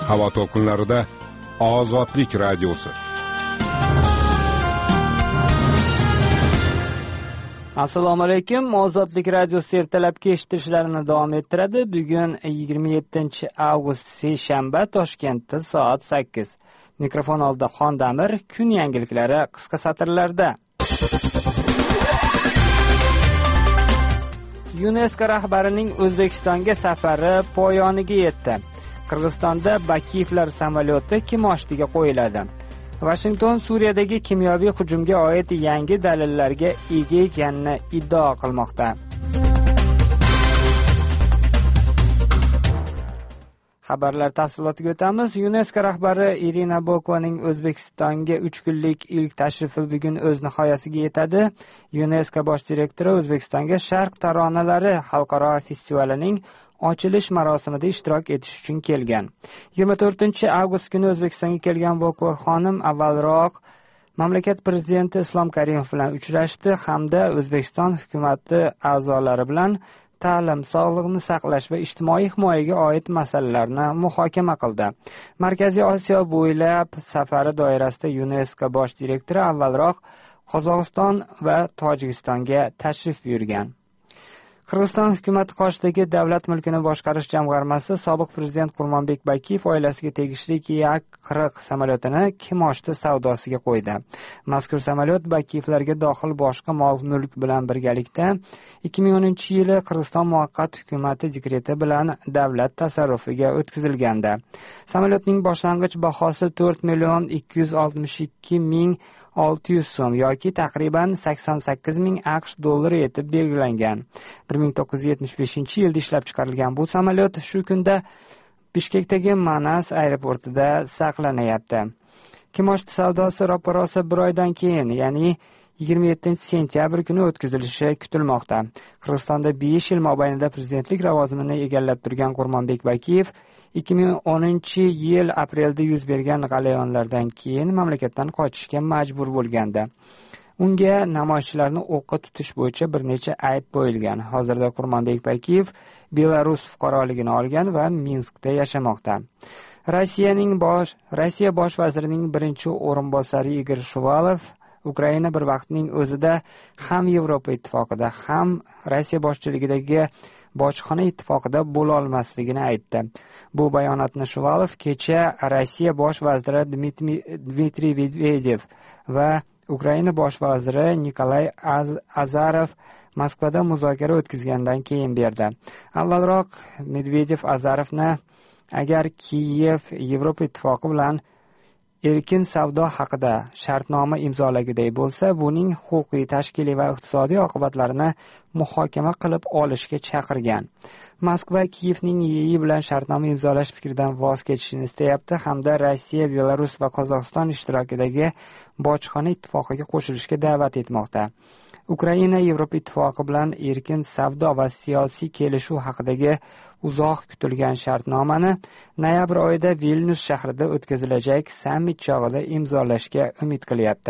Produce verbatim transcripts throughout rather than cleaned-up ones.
Havo to'lqinlarida Ozodlik radiosi. Assalomu alaykum. Ozodlik radiosi ertalabki eshittishlarini davom ettiradi. Bugun yigirma yettinchi avgust seshanba, Toshkentda soat sakkiz. Mikrofon oldida Xondamir, kun yangiliklari qisqa satrlarda. UNESCO rahbarining O'zbekistonga safari poyoniga yetdi. Qirg'izistonda Bakiyevlar samolyoti kimoshtiga qo'yiladi. Washington Suriyadagi kimyoviy hujumga oid yangi dalillarga ega ekanini iddao qilmoqda. Xabarlar tafsilotiga o'tamiz. UNESCO rahbari Irina Bokovaning O'zbekistonga uch kunlik ilk tashrifi bugun o'z nihoyasiga yetadi. UNESCO bosh direktori O'zbekistonga Sharq taronalari xalqaro festivalining ochilish marosimida ishtirok etish uchun kelgan. yigirma to'rtinchi avgust kuni O'zbekistonga kelgan Bokova xonim avvalroq mamlakat prezidenti Islom Karimov bilan uchrashdi hamda O'zbekiston hukumati a'zolari bilan ta'lim, sog'liqni saqlash va ijtimoiy himoyaga oid masalalarni muhokama qildi. Markaziy Osiyo bo'ylab safari doirasida UNESCO bosh direktori avvalroq Qozog'iston va Tojikistonga tashrif buyurgan. Qirg'iziston hukumati qoshidagi davlat mulkini boshqarish jamg'armasi sobiq prezident Qurmonbek Bakiyev oilasiga tegishli Yak qirq samolyotini kimoshti savdosiga qo'ydi. Mazkur samolyot Bakiyevlarga dohil boshqa mol-mulk bilan birgalikda ikki ming o'ninchi yili Qirg'iziston muvaqqat hukumati dekreti bilan davlat tasarrufiga o'tkazilgandi. Samolyotning boshlang'ich bahosi to'rt million ikki yuz oltmish ikki ming olti yuz so'm yoki taqriban sakson sakkiz ming AQSh dollari etib belgilangan. bir ming to'qqiz yuz yetmish beshinchi yilda ishlab chiqarilgan bu samolyot shu kunda Bishkekdagi Manas aeroportida saqlanayapti. Kimoshti savdosi ro'parosa bir oydan keyin, ya'ni yigirma yettinchi sentyabr kuni o'tkazilishi kutilmoqda. Qirg'izistonda besh yil mobaynida prezidentlik lavozimini egallab turgan Qurmonbek Bakiyev ikki ming o'ninchi yil aprelda yuz bergan g'alayonlardan keyin mamlakatdan qochishga majbur bo'lgandi. Unga namoyishchilarni o'qqa tutish bo'yicha bir necha ayb qo'yilgan. Hozirda Qurmonbek Bakiyev Belarus fuqaroligini olgan va Minskda yashamoqda. Rossiyaning bosh Rossiya bosh vazirining birinchi o'rinbosari Igor Shuvalov Ukraina bir vaqtning o'zida ham Yevropa ittifoqida, ham Rossiya boshchiligidagi bojxona ittifoqida bo'la olmasligini aytdi. Bu bayonotni Shuvalov kecha Rossiya bosh vaziri Dmitriy Medvedev va Ukraina bosh vaziri Nikolay Azarov Moskvada muzokara o'tkazgandan keyin berdi. Avvalroq Medvedev Azarovni agar Kiyev Yevropa ittifoqi bilan erkin savdo haqida shartnoma imzolagiday bo'lsa, buning huquqiy, tashkiliy va iqtisodiy oqibatlarini muhokama qilib olishga chaqirgan. Moskva Kiyevning E I bilan shartnoma imzolash fikridan voz kechishini istayapti hamda Rossiya, Belarus va Qozog'iston ishtirokidagi bojxona ittifoqiga qo'shilishga da'vat etmoqda. Ukraina Yevropa ittifoqi bilan erkin savdo va siyosiy kelishuv haqidagi uzoq kutilgan shartnomani noyabr oyida Vilnius shahrida o'tkazilajak sammit chog'ida imzolashga umid qilyapti.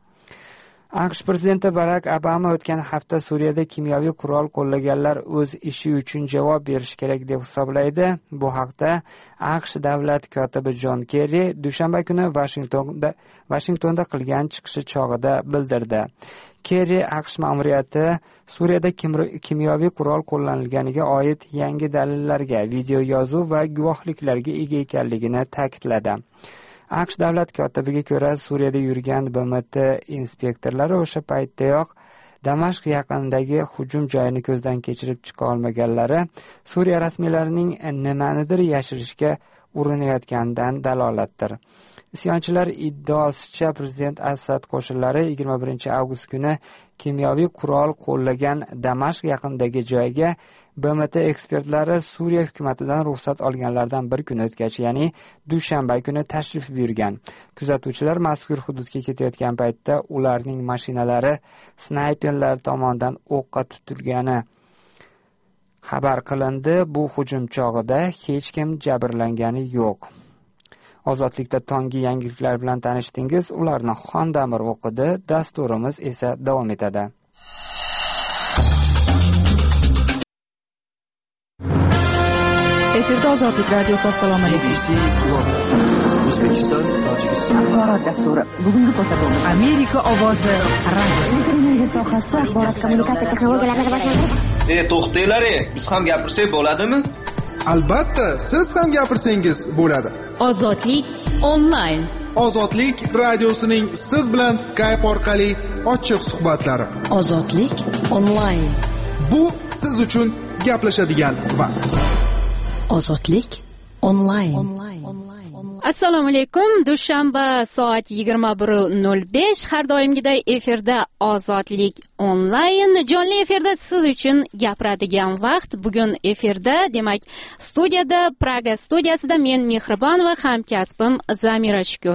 AQSh prezidenti Barak Obama o'tgan hafta Suriyada kimyoviy qurol qo'llaganlar o'z ishi uchun javob berish kerak deb hisoblaydi. Bu haqda AQSh davlat kotibi Jon Kerri dushanba kuni Washingtonda Washingtonda qilgan chiqishi chog'ida bildirdi. Kerri AQSh ma'muriyati Suriyada kimyoviy qurol qo'llanilganiga oid yangi dalillarga, video yozuv va guvohliklarga ega ekanligini ta'kidladi. AQSh davlat kotibiga ko'ra, Suriyada yurgan B M T inspektorlari o'sha paytdayoq Damashq yaqinidagi hujum joyini ko'zdan kechirib chiqa olmaganlari Suriya rasmiylarining nimanidir yashirishga urinayotganidan dalolatdir. Isyonchilar iddaosicha prezident Asad qo'shinlari yigirma birinchi avgust kuni kimyoviy qurol qo'llagan Damashq yaqinidagi joyga B M T ekspertlari Suriya hukumatidan ruxsat olganlardan bir kun o'tgach, ya'ni dushanba kuni tashrif buyurgan. Kuzatuvchilar mazkur hududga ketayotgan paytda ularning mashinalari snayperlar tomonidan o'qqa tutilgani xabar qilindi. Bu hujum chog'ida hech kim jabrlangani yo'q. Ozodlikda tongi yangiliklar bilan tanishdingiz, ularni Xondamir o'qidi, dasturimiz esa davom etadi. F efirda Ozodlik radiosi. Assalomu alaykum. B B C O'zbekiston, Tojikiston. Axborot dasturi. Bugungi ko'rsatuvimiz Amerika ovozi radiosi. Televiziya sohasida axborot kommunikatsiya texnologiyalarini rivojlantirish. E, to'xtanglar, biz ham gapirsak bo'ladimi? Albatta, siz ham gapirsangiz bo'ladi. Ozodlik onlayn. Ozodlik radiosining siz bilan Skype orqali ochiq suhbatlari. Ozodlik onlayn. Bu siz uchun gaplashadigan vaqt. Ozodlik onlayn. Assalomu alaykum. Dushanba soat yigirma bir nol besh har doimgiday efirda Ozodlik onlayn. Jonli efirda siz uchun gapiradigan vaqt. Bugun efirda, demak, studiyada, Praga studiyasida men Mehribon va hamkasbim Zamira Shukur.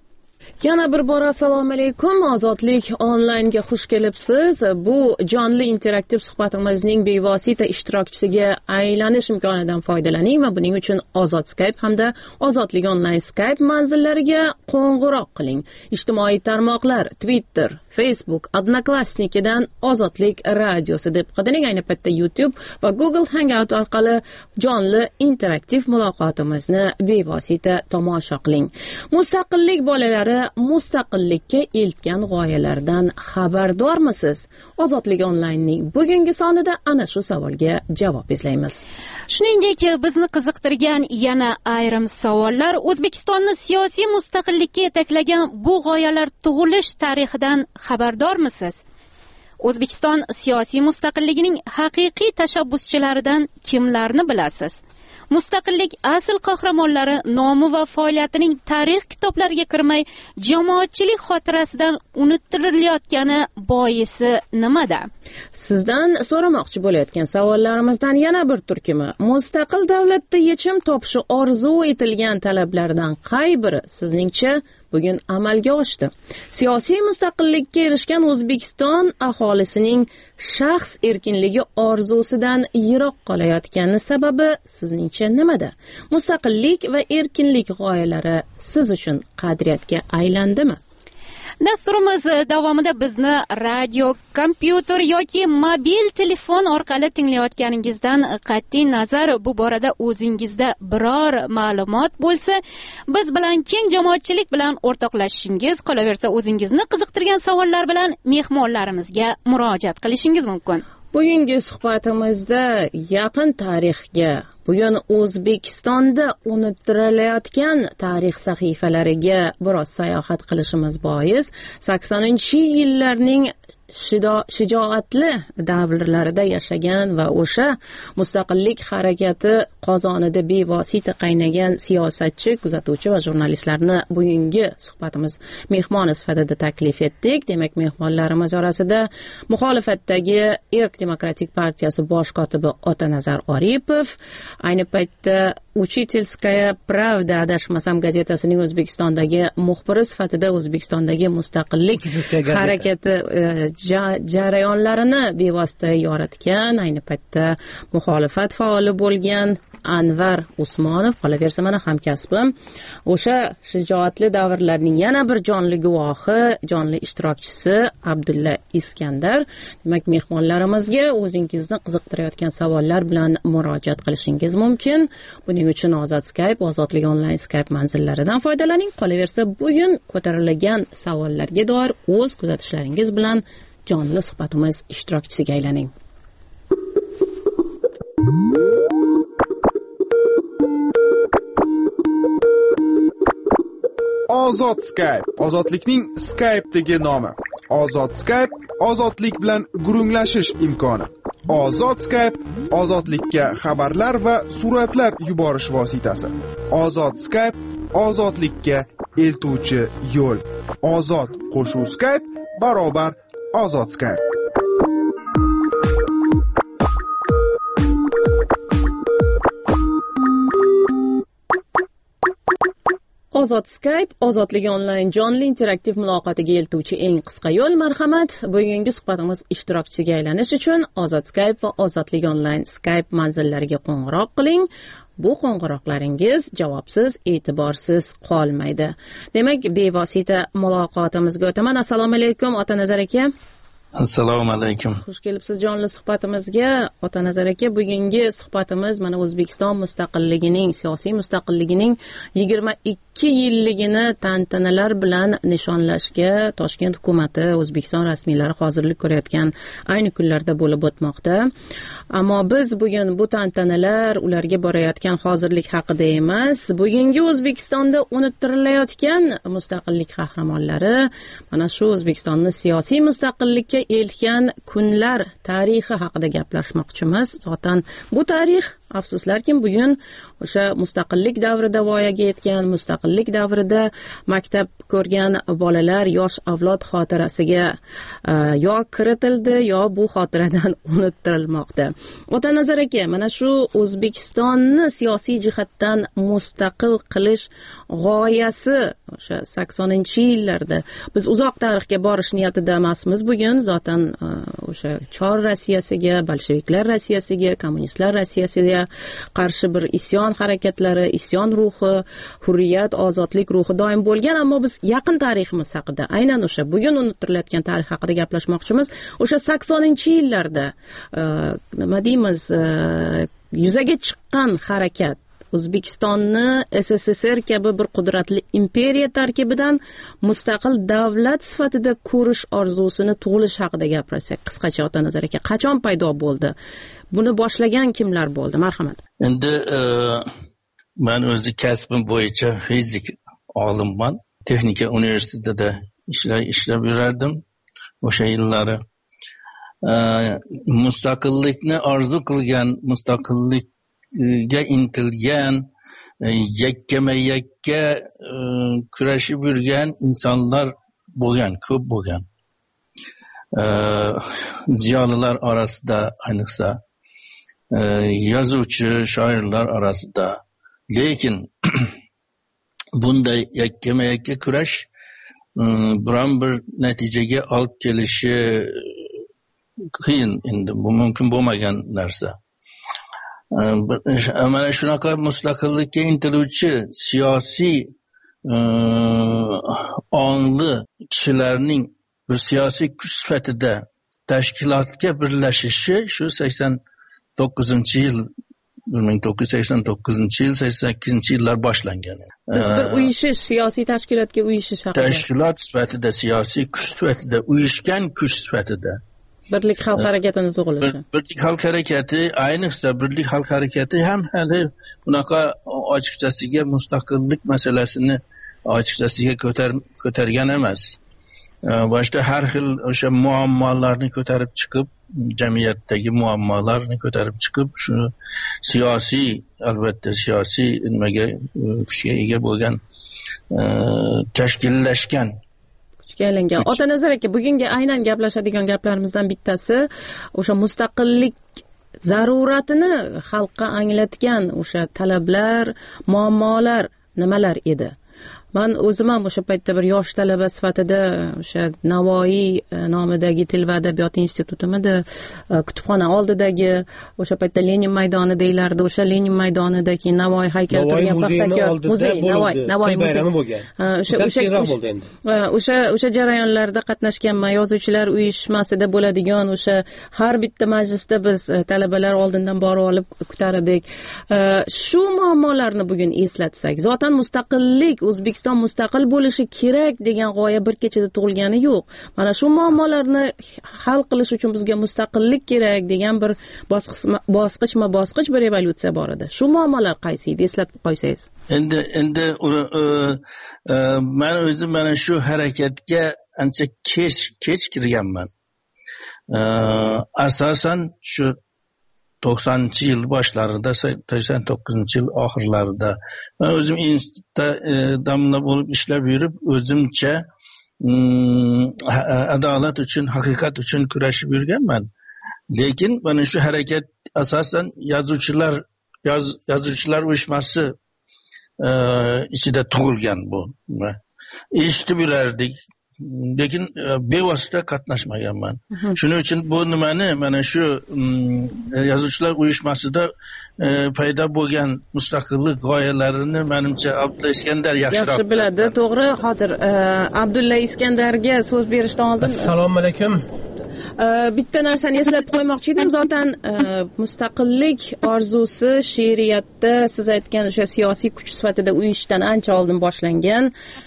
Yana bir bor assalomu alaykum. Ozodlik onlaynga xush kelibsiz. Bu jonli interaktiv suhbatimizning bevosita ishtirokchisiga aylanish imkonidan foydalaning va buning uchun Ozod Skype hamda Ozodlik onlayn Skype manzillariga qo'ng'iroq qiling. Ijtimoiy tarmoqlar Twitter, Facebook, Odnoklassnikidan Ozodlik radiosi deb qidiring. Ayni paytda YouTube va Google Hangout orqali jonli interaktiv muloqotimizni bevosita tomosha qiling. Mustaqillik bolalari mustaqillikka eltgan g'oyalardan xabardormisiz? Ozodlik onlaynning bugungi sonida ana shu savolga javob izlaymiz. Shuningdek, bizni qiziqtirgan yana ayrim savollar: O'zbekistonni siyosiy mustaqillikka yetaklagan bu g'oyalar tug'ilish tarixidan xabardormisiz? O'zbekiston siyosiy mustaqilligining haqiqiy tashabbuschilaridan kimlarni bilasiz? Mustaqillik asl qahramonlari nomi va faoliyatining tarix kitoblariga kirmay, jamoatchilik xotirasidan unuttirilayotgani boisi nimada? Sizdan so'ramoqchi bo'layotgan savollarimizdan yana bir turkumi: mustaqil davlatda yechim topishi orzu etilgan talablardan qay biri sizningcha bugun amalga oshdi? Siyosiy mustaqillikka erishgan O'zbekiston aholisining shaxs erkinligi orzusidan yiroq qolayotgani sababi sizningcha nimada? Mustaqillik va erkinlik g'oyalari siz uchun qadriyatga aylandimi? Dasturimiz davomida bizni radio, kompyuter yoki mobil telefon orqali tinglayotganingizdan qat'iy nazar bu borada o'zingizda biror ma'lumot bo'lsa, biz bilan keng jamoatchilik bilan o'rtoqlashishingiz, qolaversa o'zingizni qiziqtirgan savollar bilan mehmonlarimizga murojaat qilishingiz mumkin. Bugungi suhbatimizda yaqin tarixga, bugun O'zbekistonda unuttirilayotgan tarix sahifalariga biroz sayohat qilishimiz bois saksoninchi yillarning shijoatli davrlarida yashagan va o'sha mustaqillik harakati qozonida bevosita qaynagan siyosatchi, kuzatuvchi va jurnalistlarni bugungi suhbatimiz mehmoni sifatida taklif etdik. Demak, mehmonlarimiz orasida muxolifatdagi Erk demokratik partiyasi bosh kotibi Otanazar Oripov, ayni paytda Uchitelskaya Pravda adashmasam gazetasining O'zbekistondagi muxbiri sifatida O'zbekistondagi mustaqillik harakati jarayonlarini bevosita yoritgan, ayni paytda muxolifat faoli bo'lgan Anvar Usmonov, qolaversa mana hamkasbim, o'sha shijoatli davrlarning yana bir jonli guvohi, jonli ishtirokchisi Abdulla Iskandar. Demak, mehmonlarimizga o'zingizni qiziqtirayotgan savollar bilan murojaat qilishingiz mumkin. Buning uchun Ozod Skype, Ozodlik onlayn Skype manzillaridan foydalaning. Qolaversa, bugun ko'tarilgan savollarga doir o'z kuzatishlaringiz bilan jonli suhbatimiz ishtirokchisiga aylaning. Ozod Skype, ozodlikning Skype'dagi nomi. Ozod Skype, ozodlik bilan gurunglashish imkoni. Ozod Skype, ozodlikka xabarlar va suratlar yuborish vositasi. Ozod Skype, ozodlikka eltuvchi yo'l. Ozod qo'shuv Skype barobar Ozod Skype. Ozod Skype, Ozodlik onlayn jonli interaktiv muloqotiga eltuvchi eng qisqa yo'l. Marhamat, bugungi suhbatimiz ishtirokchisiga aylanish uchun Ozod Skype va Ozodlik onlayn Skype manzillariga qo'ng'iroq qiling. Bu qo'ng'iroqlaringiz javobsiz, e'tiborsiz qolmaydi. Demak, bevosita muloqotimizga o'taman. Assalomu alaykum, Otanazar aka. Assalomu alaykum. Xush kelibsiz jonli suhbatimizga. Otanazar aka, bugungi suhbatimiz mana O'zbekiston mustaqilligining, siyosiy mustaqilligining yigirma ikki yilligini tantanalar bilan nishonlashga Toshkent hukumatı, O'zbekiston rasmiylari hozirlik ko'rayotgan ayni kunlarda bo'lib o'tmoqda. Ammo biz bugun bu tantanalar, ularga borayotgan hozirlik haqida emas, bugungi O'zbekistonda unuttirilayotgan mustaqillik qahramonlari, mana shu O'zbekistonni siyosiy mustaqillikka eltgan kunlar tarixi haqida gaplashmoqchimiz. Zotan bu tarix afsuslarki bugun o'sha mustaqillik davrida voyaga yetgan, mustaqillik davrida maktab ko'rgan bolalar, yosh avlod xotirasiga yo kiritildi, yo bu xotiradan unuttirilmoqda. Otanazar aka, mana shu O'zbekistonni siyosiy jihatdan mustaqil qilish g'oyasi o'sha saksoninchi yillarda, biz uzoq tarixga borish niyatida emasmiz bugun. Zotan o'sha Chor Rossiyasiga, bolsheviklar Rossiyasiga, kommunistlar Rossiyasiga qarshi bir isyon harakatlari, isyon ruhi, hurriyat, ozodlik ruhi doim bo'lgan, ammo biz yaqin tariximiz haqida, aynan o'sha bugun unuttirilayotgan tarix haqida gaplashmoqchimiz. O'sha saksoninchi yillarda nima deymiz, yuzaga chiqqan harakat O'zbekistonni S S S R kabi bir qudratli imperiya tarkibidan mustaqil davlat sifatida ko'rish orzusini tug'ilish haqida gapirsak, qisqacha Otanazar aka, qachon paydo bo'ldi? Buni boshlagan kimlar bo'ldi? Marhamat. Endi men o'zi kasbim bo'yicha fizik olimman. Texnika universitetida ishlay ishlab yurardim o'sha yillari. Mustaqillikni orzu qilgan, mustaqillik ga intilgan, yakkama-yakka kurashib yurgan insonlar bo'lgan, ko'p bo'lgan. Ziyolilar orasida, ayniqsa yozuvchi, shoirlar orasida. Lekin bunday yakkama-yakka kurash biron bir natijaga olib kelishi qiyin, endi bu mumkin bo'lmagan narsa. Mana shunaqa mustaqillikka intiluvchi siyosiy ongli kishilarning bir siyosiy kuch sifatida tashkilotga birlashishi shu sakson to'qqizinchi yil, bir ming to'qqiz yuz sakson to'qqizinchi yil, sakson sakkizinchi yillar boshlangan. Siz bir uyushish, siyosiy tashkilotga uyushish haqida. Tashkilot sifatida, siyosiy kuch sifatida, uyushgan kuch sifatida. Birlik xalq harakatini tug'ilishi. Birlik xalq harakati, ayniqsa Birlik xalq harakati ham hali bunaqa ochiqchasiga mustaqillik masalasini ochiqchasiga ko'tar ko'targan emas. Boshda har xil o'sha muammolarni ko'tarib chiqib, jamiyatdagi muammolarni ko'tarib chiqib, shuni siyosiy, albatta siyosiy nimaga kuchga ega bo'lgan, tashkillashgan aylangan. Otanazar aka, bugungi aynan gaplashadigan gaplarimizdan bittasi o'sha mustaqillik zaruratini xalqqa anglatgan o'sha talablar, muammolar nimalar edi? Men o'zim ham o'sha paytda bir yosh talaba sifatida o'sha Navoiy nomidagi til va adabiyot institutimida kutubxona oldidagi o'sha paytda Lenin maydoni deyilardi, o'sha Lenin maydonidagi Navoiy haykali turgan paxtakor muzey, Navoiy Navoiy muzeyi bo'lgan. O'sha o'sha o'sha o'sha jarayonlarda qatnashganman. Yozuvchilar uyushmasida bo'ladigan o'sha har bitta majlisda biz talabalar oldindan borib olib kutar edik. Shu muammolarni bugun eslatsak, zotan mustaqillik, O'zbekiston mustaqil bo'lishi kerak degan g'oya bir kechada tug'ilgani yo'q. Mana shu muammolarni hal qilish uchun bizga mustaqillik kerak degan bir bosqichma-bosqich bir evolyutsiya bor edi. Shu muammolar qaysi edi, eslatib qo'ysangiz? Endi endi men o'zim mana shu harakatga ancha kech kech kirganman. Asosan shu to'qsoninchi yil boshlarida, sakson to'qqizinchi yil oxirlarida men o'zim institutda damla bo'lib ishlab yurib, o'zimcha adolat uchun, haqiqat uchun kurashib yurganman. Lekin mana shu harakat asosan yozuvchilar yozuvchilar uyushmasi ichida tug'ilgan bu. Eshitib yurardik, lekin bevosita qatnashmaganman. Shuning uchun bu nimani mana shu yozuvchilar uyushmasida paydo bo'lgan mustaqillik g'oyalarini menimcha Abdulla Iskandar yaxshiroq yaxshi biladi. To'g'ri, hozir Abdulla Iskandarga so'z berishdan oldin Assalomu alaykum. bitta narsani eslatib qo'ymoqchi edim. Zotan mustaqillik orzusi she'riyatda siz aytgan o'sha siyosiy kuch sifatida uyushishdan ancha oldin boshlangan.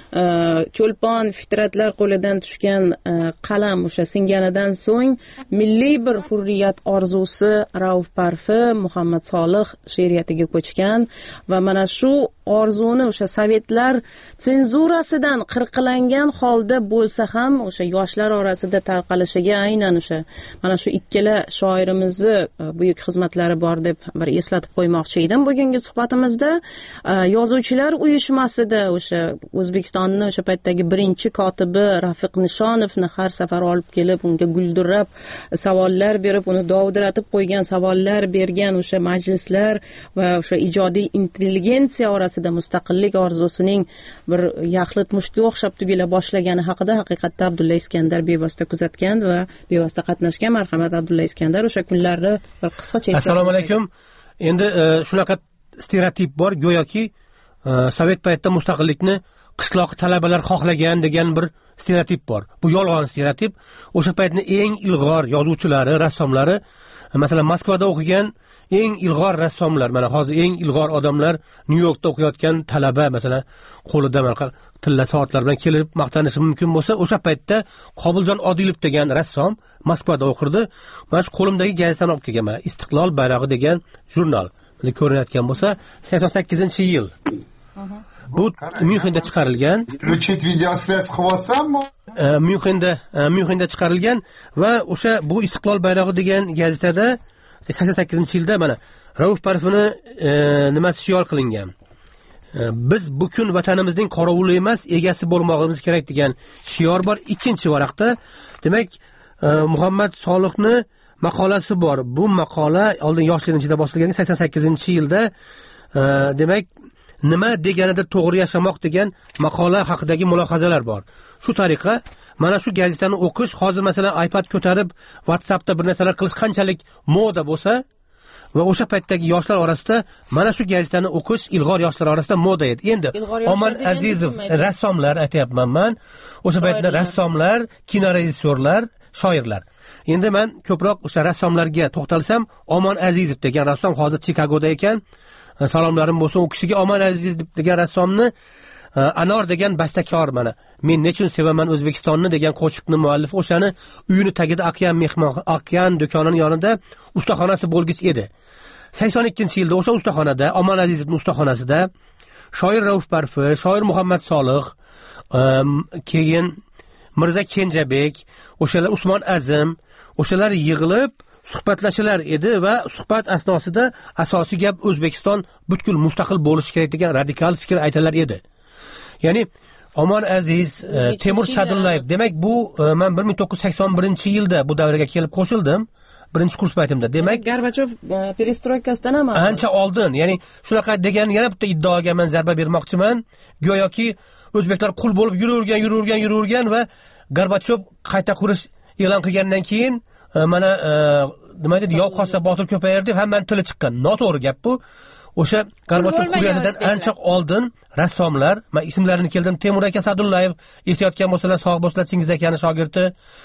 Cho'lpon fitratlar qo'lidan tushgan qalam o'sha singanidan so'ng milliy bir hurriyat orzusi Rauf Parfi Muhammad Solih she'riyatiga ko'chgan va mana shu orzuni o'sha sovetlar senzurasidan qirqilangan holda bo'lsa ham o'sha yoshlar orasida tarqalishiga aynan o'sha mana shu ikkala shoirimizni buyuk xizmatlari bor deb bir eslatib qo'ymoqchi edim bugungi suhbatimizda. Yozuvchilar uyushmasida o'sha O'zbekistonning o'sha paytdagi birinchi kotibi Rafiq Nishonovni har safar olib kelib unga guldirab savollar berib uni dovdiratib qo'ygan, savollar bergan o'sha majlislar va o'sha ijodiy intelligensiya orasida mustaqillik orzusining bir yaxlit mushtiga o'xshab tugila boshlagani haqida haqiqatda Abdulla Iskandar bevosita kuzatgan va bevosita qatnashgan. Marhamat Abdulla Iskandar, o'sha kunlarni bir qisqacha. Assalomu alaykum. Endi shunaqa stereotip bor, go'yoki sovet paytida mustaqillikni qishloq talabalar xohlagan degan bir stereotip bor. Bu yolg'on stereotip. O'sha paytning eng ilg'or yozuvchilari, rassomlari, masalan Moskvada o'qigan eng ilg'or rassomlar, mana hozir eng ilg'or odamlar Nyu-Yorkda o'qiyotgan talaba, masalan, qo'lida mana tilla soatlar bilan kelib maqtanishi mumkin bo'lsa, o'sha paytda Qobuljon Odilov degan rassom Moskvada o'qirdi. Mana shu qo'limdagi gazetani olib kelganman. Istiqlol bayrog'i degan jurnal. Mana ko'rinayotgan bo'lsa, sakson sakkizinchi yil. Bu Myunxenda chiqarilgan. Включить видеосвязь qilib Myunxenda Myunxenda chiqarilgan va o'sha bu Istiqlol bayrog'i degan gazetada sakson sakkizinchi yilda mana Rauf Parfini nimasi shior qilingan. Biz bu kun vatanimizning qorovuli emas, egasi bo'lmoqimiz kerak degan shior bor. Ikkinchi varaqda, demak, Muhammad Solihni maqolasi bor. Bu maqola oldin yoshligim ichida boshlangan sakson sakkizinchi yilda, demak, nima deganida to'g'ri yashamoq degan maqola haqidagi mulohazalar bor. Shu tariqa mana shu gazetani o'qish, hozir masalan iPad ko'tarib WhatsAppda bir narsalar qilish qanchalik moda bo'lsa va o'sha paytdagi yoshlar orasida mana shu gazetani o'qish ilg'or yoshlar orasida moda edi. Endi Omon Azizov rassomlar aytayapman men. O'sha paytda rassomlar, kinorejissyorlar, shoirlar. Endi men ko'proq o'sha rassomlarga to'xtalsam, Omon Azizov degan rassom hozir Chikagoda ekan. Salomlarim bo'lsin u kishiga. Omon Aziz degan rassomni Anor degan bastakor, mana men nechun sevaman O'zbekistonni degan qo'shiqni muallifi o'shani uyini tagida Okean mehmon Okean do'konining yonida ustaxonasi bo'lgich edi. sakson ikkinchi yilda o'sha ustaxonada, Omon Azizovning ustaxonasida shoir Rauf Parfi, shoir Muhammad Solih, keyin Mirza Kenjabek, o'shalar Usmon Azim, o'shalar yig'ilib suhbatlashilar edi va suhbat asnosida asosiy gap O'zbekiston butkul mustaqil bo'lishi kerak degan radikal fikr aytilar edi. Ya'ni Omon Aziz, Temur Sadullayev, demak bu men bir ming to'qqiz yuz sakson birinchi yilda bu davraga kelib qo'shildim. Birinchi kurs paytimda. Demak, Gorbachov perestroykasidan ham ancha oldin, ya'ni shunaqa degan yana bitta iddaoga men zarba bermoqchiman. Go'yoki o'zbeklar qul bo'lib yuravergan, yuravergan, yuravergan va Gorbachov qayta qurish e'lon qilgandan keyin mana nima deydi, yov qossa botir ko'payar deb hammaning tili chiqqan. Noto'g'ri gap bu. O'sha Gorbachov qurganidan ancha oldin rassomlar, men ismlarini keldim, Temur aka Sadullayev, eslayotgan bo'lsalar, sog' bo'lsalar, Chingiz akaning shogirdi,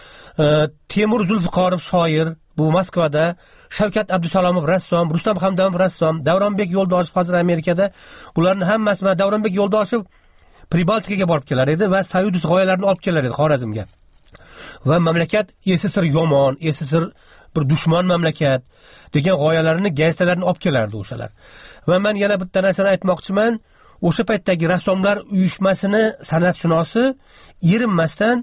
Temur Zulfiqorov shoir, bu Moskvada, Shavkat Abdusalomov rassom, Rustam Hamdamov rassom, Davronbek Yo'ldoshev hozir Amerikada. Bularning hammasi, mana Davronbek Yo'ldoshev Pribaltikaga borib kelar edi va Soyuz g'oyalarini olib kelar edi Xorazmga. Va mamlakat esisir yomon, esisir bir dushman mamlakat degan g'oyalarini, gazetalarni olib kelardi o'shalar. Va men yana bitta narsani aytmoqchiman. O'sha paytdagi rassomlar uyushmasini san'atshunosi erinmasdan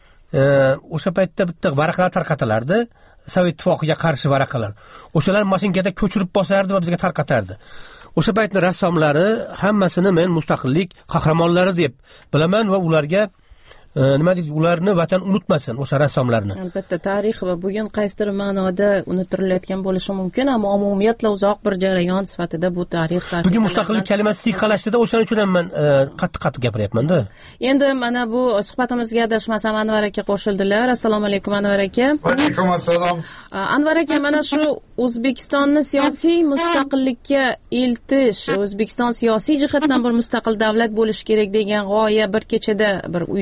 o'sha paytda bitta varaqalar tarqatilardi. Sovet ittifoqiga qarshi varaqalar. O'shalar mashinkada ko'chirib bosardi va bizga tarqatardi. O'sha paytning rassomlari hammasini men mustaqillik qahramonlari deb bilaman va ularga nima deydi, ularni vatan unutmasin o'sha rassomlarni. Albatta, tarix va bugun qaysidir ma'noda unutirilayotgan bo'lishi mumkin, ammo umumiyatla uzoq bir jarayon sifatida bu tarix. Bugun mustaqillik kalimasi siyqalashdi-da, o'shaning uchun ham men qattiq-qattiq gapiryapman-da. Endi mana bu suhbatimizga adashmasam Anvar aka qo'shildilar. Assalomu alaykum Anvar aka. Va alaykum assalom. Anvar aka, mana shu O'zbekistonni siyosiy mustaqillikka eltish, O'zbekiston siyosiy jihatdan bir mustaqil davlat bo'lishi kerak degan g'oya bir kechada bir uyushgan kuch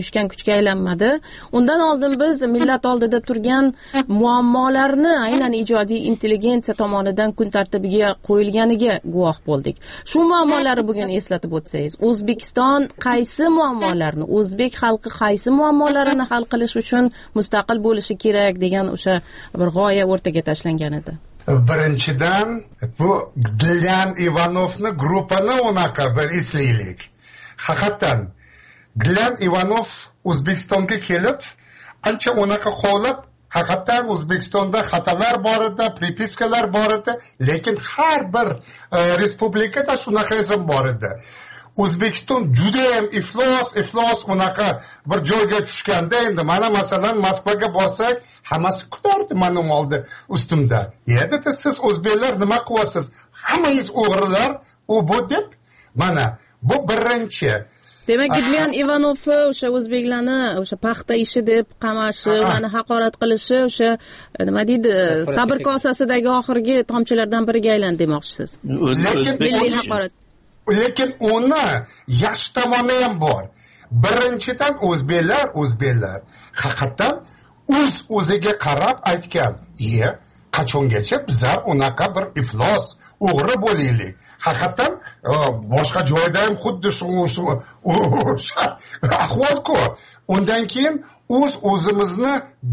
kuchga aylanmadi. Undan oldin biz millat oldida turgan muammolarni aynan ijodiy intelligensiya tomonidan kun tartibiga qo'yilganiga guvoh bo'ldik. Shu muammolarni bugun eslatib o'tsangiz, O'zbekiston qaysi muammolarni, o'zbek xalqi qaysi muammolarini hal qilish uchun mustaqil bo'lishi kerak degan o'sha bir g'oya o'rtaga tashlangan edi. Birinchidan bu Gilyan Ivanovni gruppani unaqa bir eslaylik. Haqiqatan Gilyan Ivanov O'zbekistonga kelib, ancha unaqa qo'llab, haqiqatan O'zbekistonda xatolar bor edi, pripiskalar bor edi, lekin har bir e, respublikada shunaqa ham bor edi. O'zbekiston juda ham iflos, iflos unaqa bir joyga tushganda endi mana masalan Moskvaga borsak, hammasi kutardi mana oldi ustimda. Yerda siz o'zbeklar nima qilyapsiz? Hammangiz o'g'rilar, u bu deb. Mana bu birinchi. Demak, Gilyan Ivanov o'sha o'zbeklarni o'sha paxta ishi deb qamashi, ularni haqorat qilishi, o'sha nima deydi, sabr kosasidagi oxirgi tomchilardan biriga aylandi demoqchisiz. Lekin milliy haqorat. Lekin uni yaxshi tomoni ham bor. Birinchidan o'zbeklar, o'zbeklar haqiqatan o'z o'ziga qarab aytgan, "Ye, qachongacha bizlar unaqa bir iflos, o'g'ri bo'laylik." Haqiqatan boshqa joyda ham xuddi shu o'sha ahvol-ku. Undan keyin o'z o'zimizni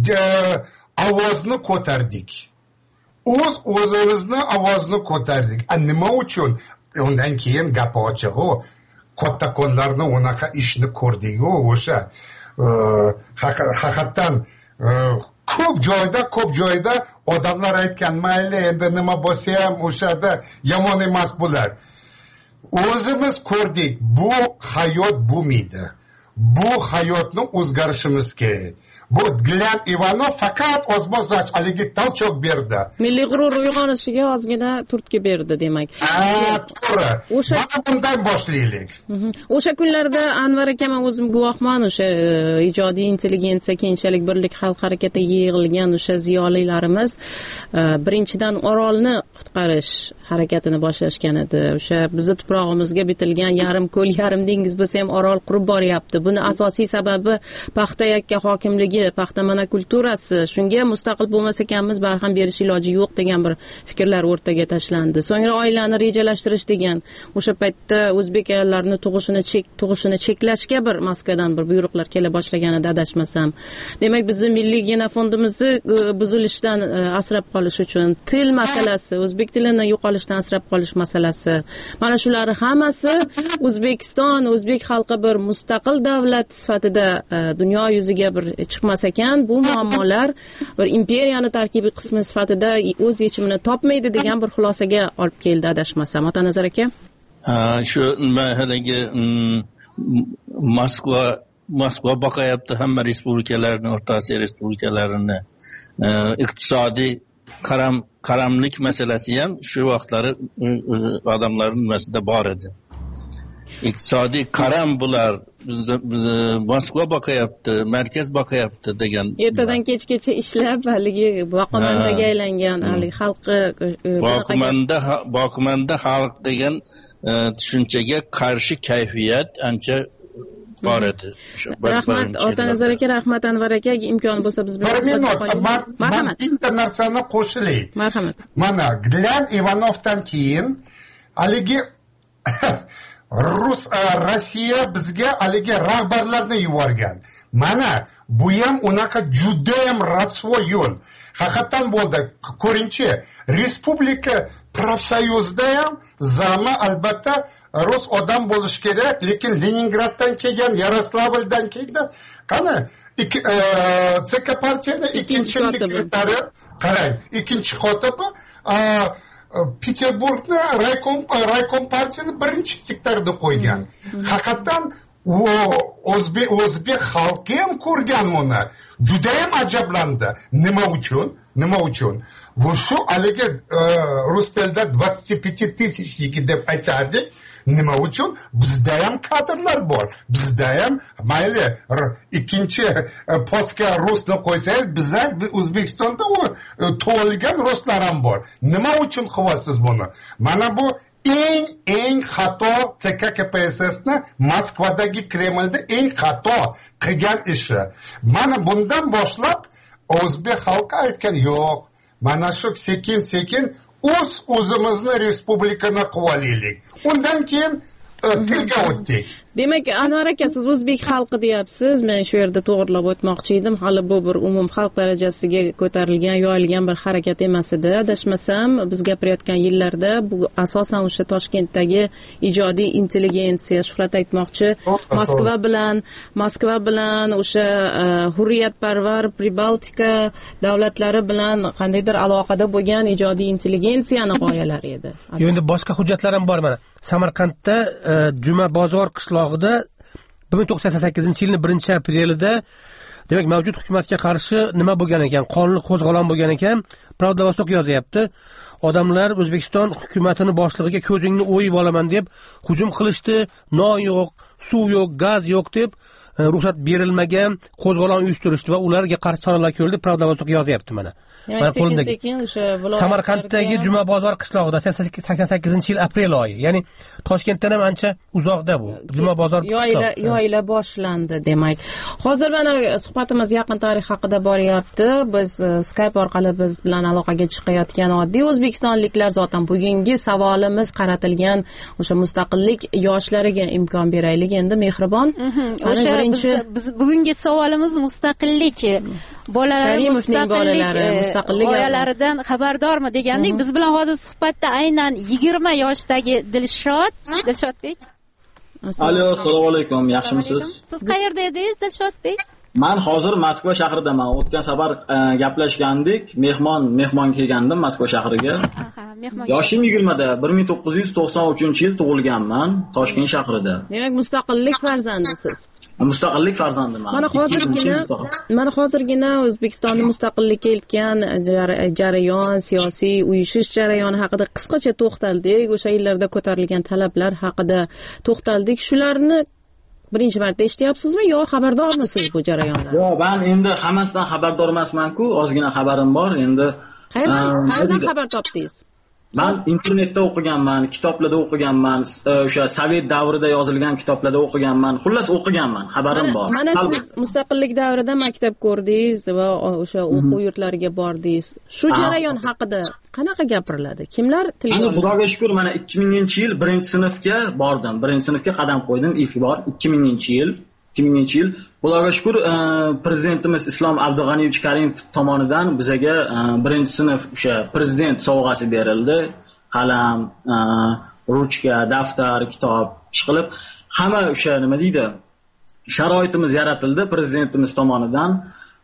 ovozni ko'tardik. O'z o'zimizni ovozni ko'tardik. Nima uchun? Undan keyin gap ochig'u, kattakonlarni unaqa ishni ko'rdik-ku, o'sha haqiqatan ko'p joyda, ko'p joyda odamlar aytgan, mayli endi nima bo'lsa ham o'shada yomon emas bular. O'zimiz ko'rdik, bu hayot bo'lmaydi. Bu hayotni o'zgarishimiz kerak. Bu Gilyan Ivanov faqat ozmoz haligi talchoq berdi. Milliy g'urur uyg'onishiga ozgina turtki berdi, demak. Ha, to'g'ri. O'sha bundan boshlaylik. O'sha kunlarda Anvar aka, men o'zim guvohman, o'sha ijodiy intelligensiya, keyinchalik birlik xalq harakatiga yig'ilgan o'sha ziyolilarimiz birinchidan Orolni qutqarish harakatini boshlashgan edi. O'sha bizni tuprog'imizga bitilgan yarim ko'l, yarim dengiz bo'lsa ham Orol qurib boryapti. Buni asosiy sababi paxta yakka hokimligi, paxta monokulturasi, shunga mustaqil bo'lmas ekanmiz, barham berish iloji yo'q degan bir fikrlar o'rtaga tashlandi. So'ngra oilani rejalashtirish degan, o'sha paytda o'zbek ayollarini tug'ishini chek tug'ishini cheklashga bir Moskvadan bir buyruqlar kela boshlaganida adashmasam. Demak, bizning milliy genofondimizni buzilishdan asrab qolish uchun til masalasi, o'zbek tilini yo'qolishdan asrab qolish masalasi, mana shular hammasi O'zbekiston, o'zbek xalqi bir mustaqil davlat sifatida dunyo yuziga bir chiqmas ekan, bu muammolar bir imperiyani tarkibiy qismi sifatida o'z yechimini topmaydi degan bir xulosaga olib keldi, adashmasam. Otanazar aka? Shu nima haligi Moskva Moskva boqayapti hamma respublikalarni, O'rta Osiyo respublikalarini. Iqtisodiy qaram qaramlik masalasi ham shu vaqtlari odamlarning nimasida bor edi. Iqtisodiy qaram bular, bizni Moskva boqayapti, markaz boqayapti degan. Ertadan kechgacha ishlab haligi boqimandaga aylangan, haligi xalqi boqimanda boqimanda xalq degan tushunchaga qarshi kayfiyat ancha bor edi. Rahmat Otanazar aka, rahmat Anvar aka, imkon bo'lsa biz bilan suhbat qoling. Marhamat. Bitta narsani qo'shilay. Marhamat. Mana Gilyan Ivanovdan keyin haligi Rus Rossiya bizga haligi rahbarlarni yuborgan. Mana bu ham unaqa juda ham rasvo yo'l. Haqiqatan bo'ldi. Ko'ringchi, respublika profsoyuzda ham zama albatta rus odam bo'lish kerak, lekin Leningraddan kelgan, Yaroslavldan kelgan. Qani C K partiyada ikkinchi sekretari, qarang, ikkinchi kotibi Peterburgni raykom raykom partiyani birinchi sektorda qo'ygan. Haqiqatan o'zbek o'zbek xalqi ham ko'rgan uni. Juda ham ajablandi. Nima uchun? Nima uchun? Bu shu haligi rus tilida двадцать пять тысячники deb aytardik. Nima uchun? Bizda ham kadrlar bor. Bizda ham mayli ikkinchi postga rusni qo'ysangiz, bizlar O'zbekistonda tug'ilgan ruslar ham bor. Nima uchun qilyapsiz buni? Mana bu eng eng xato C K K P S S'ni Moskvadagi Kremlda eng xato qilgan ishi. Mana bundan boshlab o'zbek xalqi aytgan, yo'q, mana shu sekin-sekin o'z o'zimizni respublikani qivolaylik. Undan keyin tilga o'tdik. Demak, Anvar aka, siz o'zbek xalqi deyapsiz. Men shu yerda to'g'rilab o'tmoqchi edim. Hali bu bir umum xalq darajasiga ko'tarilgan, yoyilgan bir harakat emas edi. Adashmasam, biz gapirayotgan yillarda bu asosan o'sha Toshkentdagi ijodiy intelligensiya, Shuhrat aytmoqchi, Moskva bilan, Moskva bilan o'sha hurriyatparvar Pribaltika davlatlari bilan qandaydir aloqada bo'lgan ijodiy intelligensiyani g'oyalari edi. Endi boshqa hujjatlar ham bor mana. Samarqandda Juma bozor qishlog'ida bir ming to'qson sakkizinchi yilning birinchi aprelida demak mavjud hukumatga qarshi nima bo'lgan ekan, qonli qo'zg'olon bo'lgan ekan. Pravda Vostok yozyapti. Odamlar O'zbekiston hukumatini boshlig'iga ko'zingni o'yib olaman deb hujum qilishdi. Non yo'q, suv yo'q, gaz yo'q deb ruxsat berilmagan qo'zg'olon uyushtirishdi va ularga qarshi choralar ko'rildi. Pravda Vostok yozyapti mana. Mana sekin-sekin o'sha Samarqanddagi Juma bozor qishlog'ida sakson sakkizinchi yil aprel oyi. Ya'ni Toshkentdan ham ancha uzoqda bu Juma bozor qishlog'i. Yoyila boshlandi demak. Hozir mana suhbatimiz yaqin tarix haqida boryapti. Biz Skype orqali biz bilan aloqaga chiqayotgan oddiy o'zbekistonliklar zotan bugungi savolimiz qaratilgan o'sha mustaqillik yoshlariga imkon beraylik endi Mehribon. O'sha biz bugungi savolimiz mustaqillik. Bolalar mustaqillik g'oyalaridan xabardormi degandik. Biz bilan hozir suhbatda aynan yigirma yoshdagi Dilshod, Dilshodbek. Alo, assalomu alaykum. Yaxshimisiz? Siz qayerda edingiz, Dilshodbek? Men hozir Moskva shahridaman. O'tgan safar gaplashgandik. Mehmon, mehmon kelgandim Moskva shahriga. Aha, mehmon. Yoshim yigirmada, bir ming to'qqiz yuz to'qson uchinchi yil tug'ilganman, Toshkent shahrida. Demak, mustaqillik farzandisiz. Mustaqillik farzandiman. Mana hozirgina mana hozirgina O'zbekistonni mustaqillikka eltgan jarayon, siyosiy uyushish jarayoni haqida qisqacha to'xtaldik. O'sha yillarda ko'tarilgan talablar haqida to'xtaldik. Shularni birinchi marta eshityapsizmi yo xabardormisiz bu jarayonlardan? Yo'q, men endi hammasidan xabardor emasman-ku, ozgina xabarim bor. Endi qayerdan xabar topdingiz? Men internetda o'qiganman, kitoblarda o'qiganman, o'sha sovet davrida yozilgan kitoblarda o'qiganman. Xullas o'qiganman, xabarim bor. Mana siz mustaqillik davrida maktab ko'rdingiz va o'sha o'quv yurtlariga bordingiz. Shu jarayon haqida qanaqa gapiriladi? Kimlar tilga oladi? Xudoga shukr, mana ikki minginchi yil birinchi sinfga bordim. Birinchi sinfga qadam qo'ydim ilk bor ikki minginchi yil. ikki minginchi yil. Xudoga shukr, prezidentimiz Islom Abdug'aniyevich Karimov tomonidan bizaga birinchi sinf o'sha prezident sovg'asi berildi. Qalam, ruchka, daftar, kitob ishqilib, hamma o'sha nima deydi? Sharoitimiz yaratildi prezidentimiz tomonidan.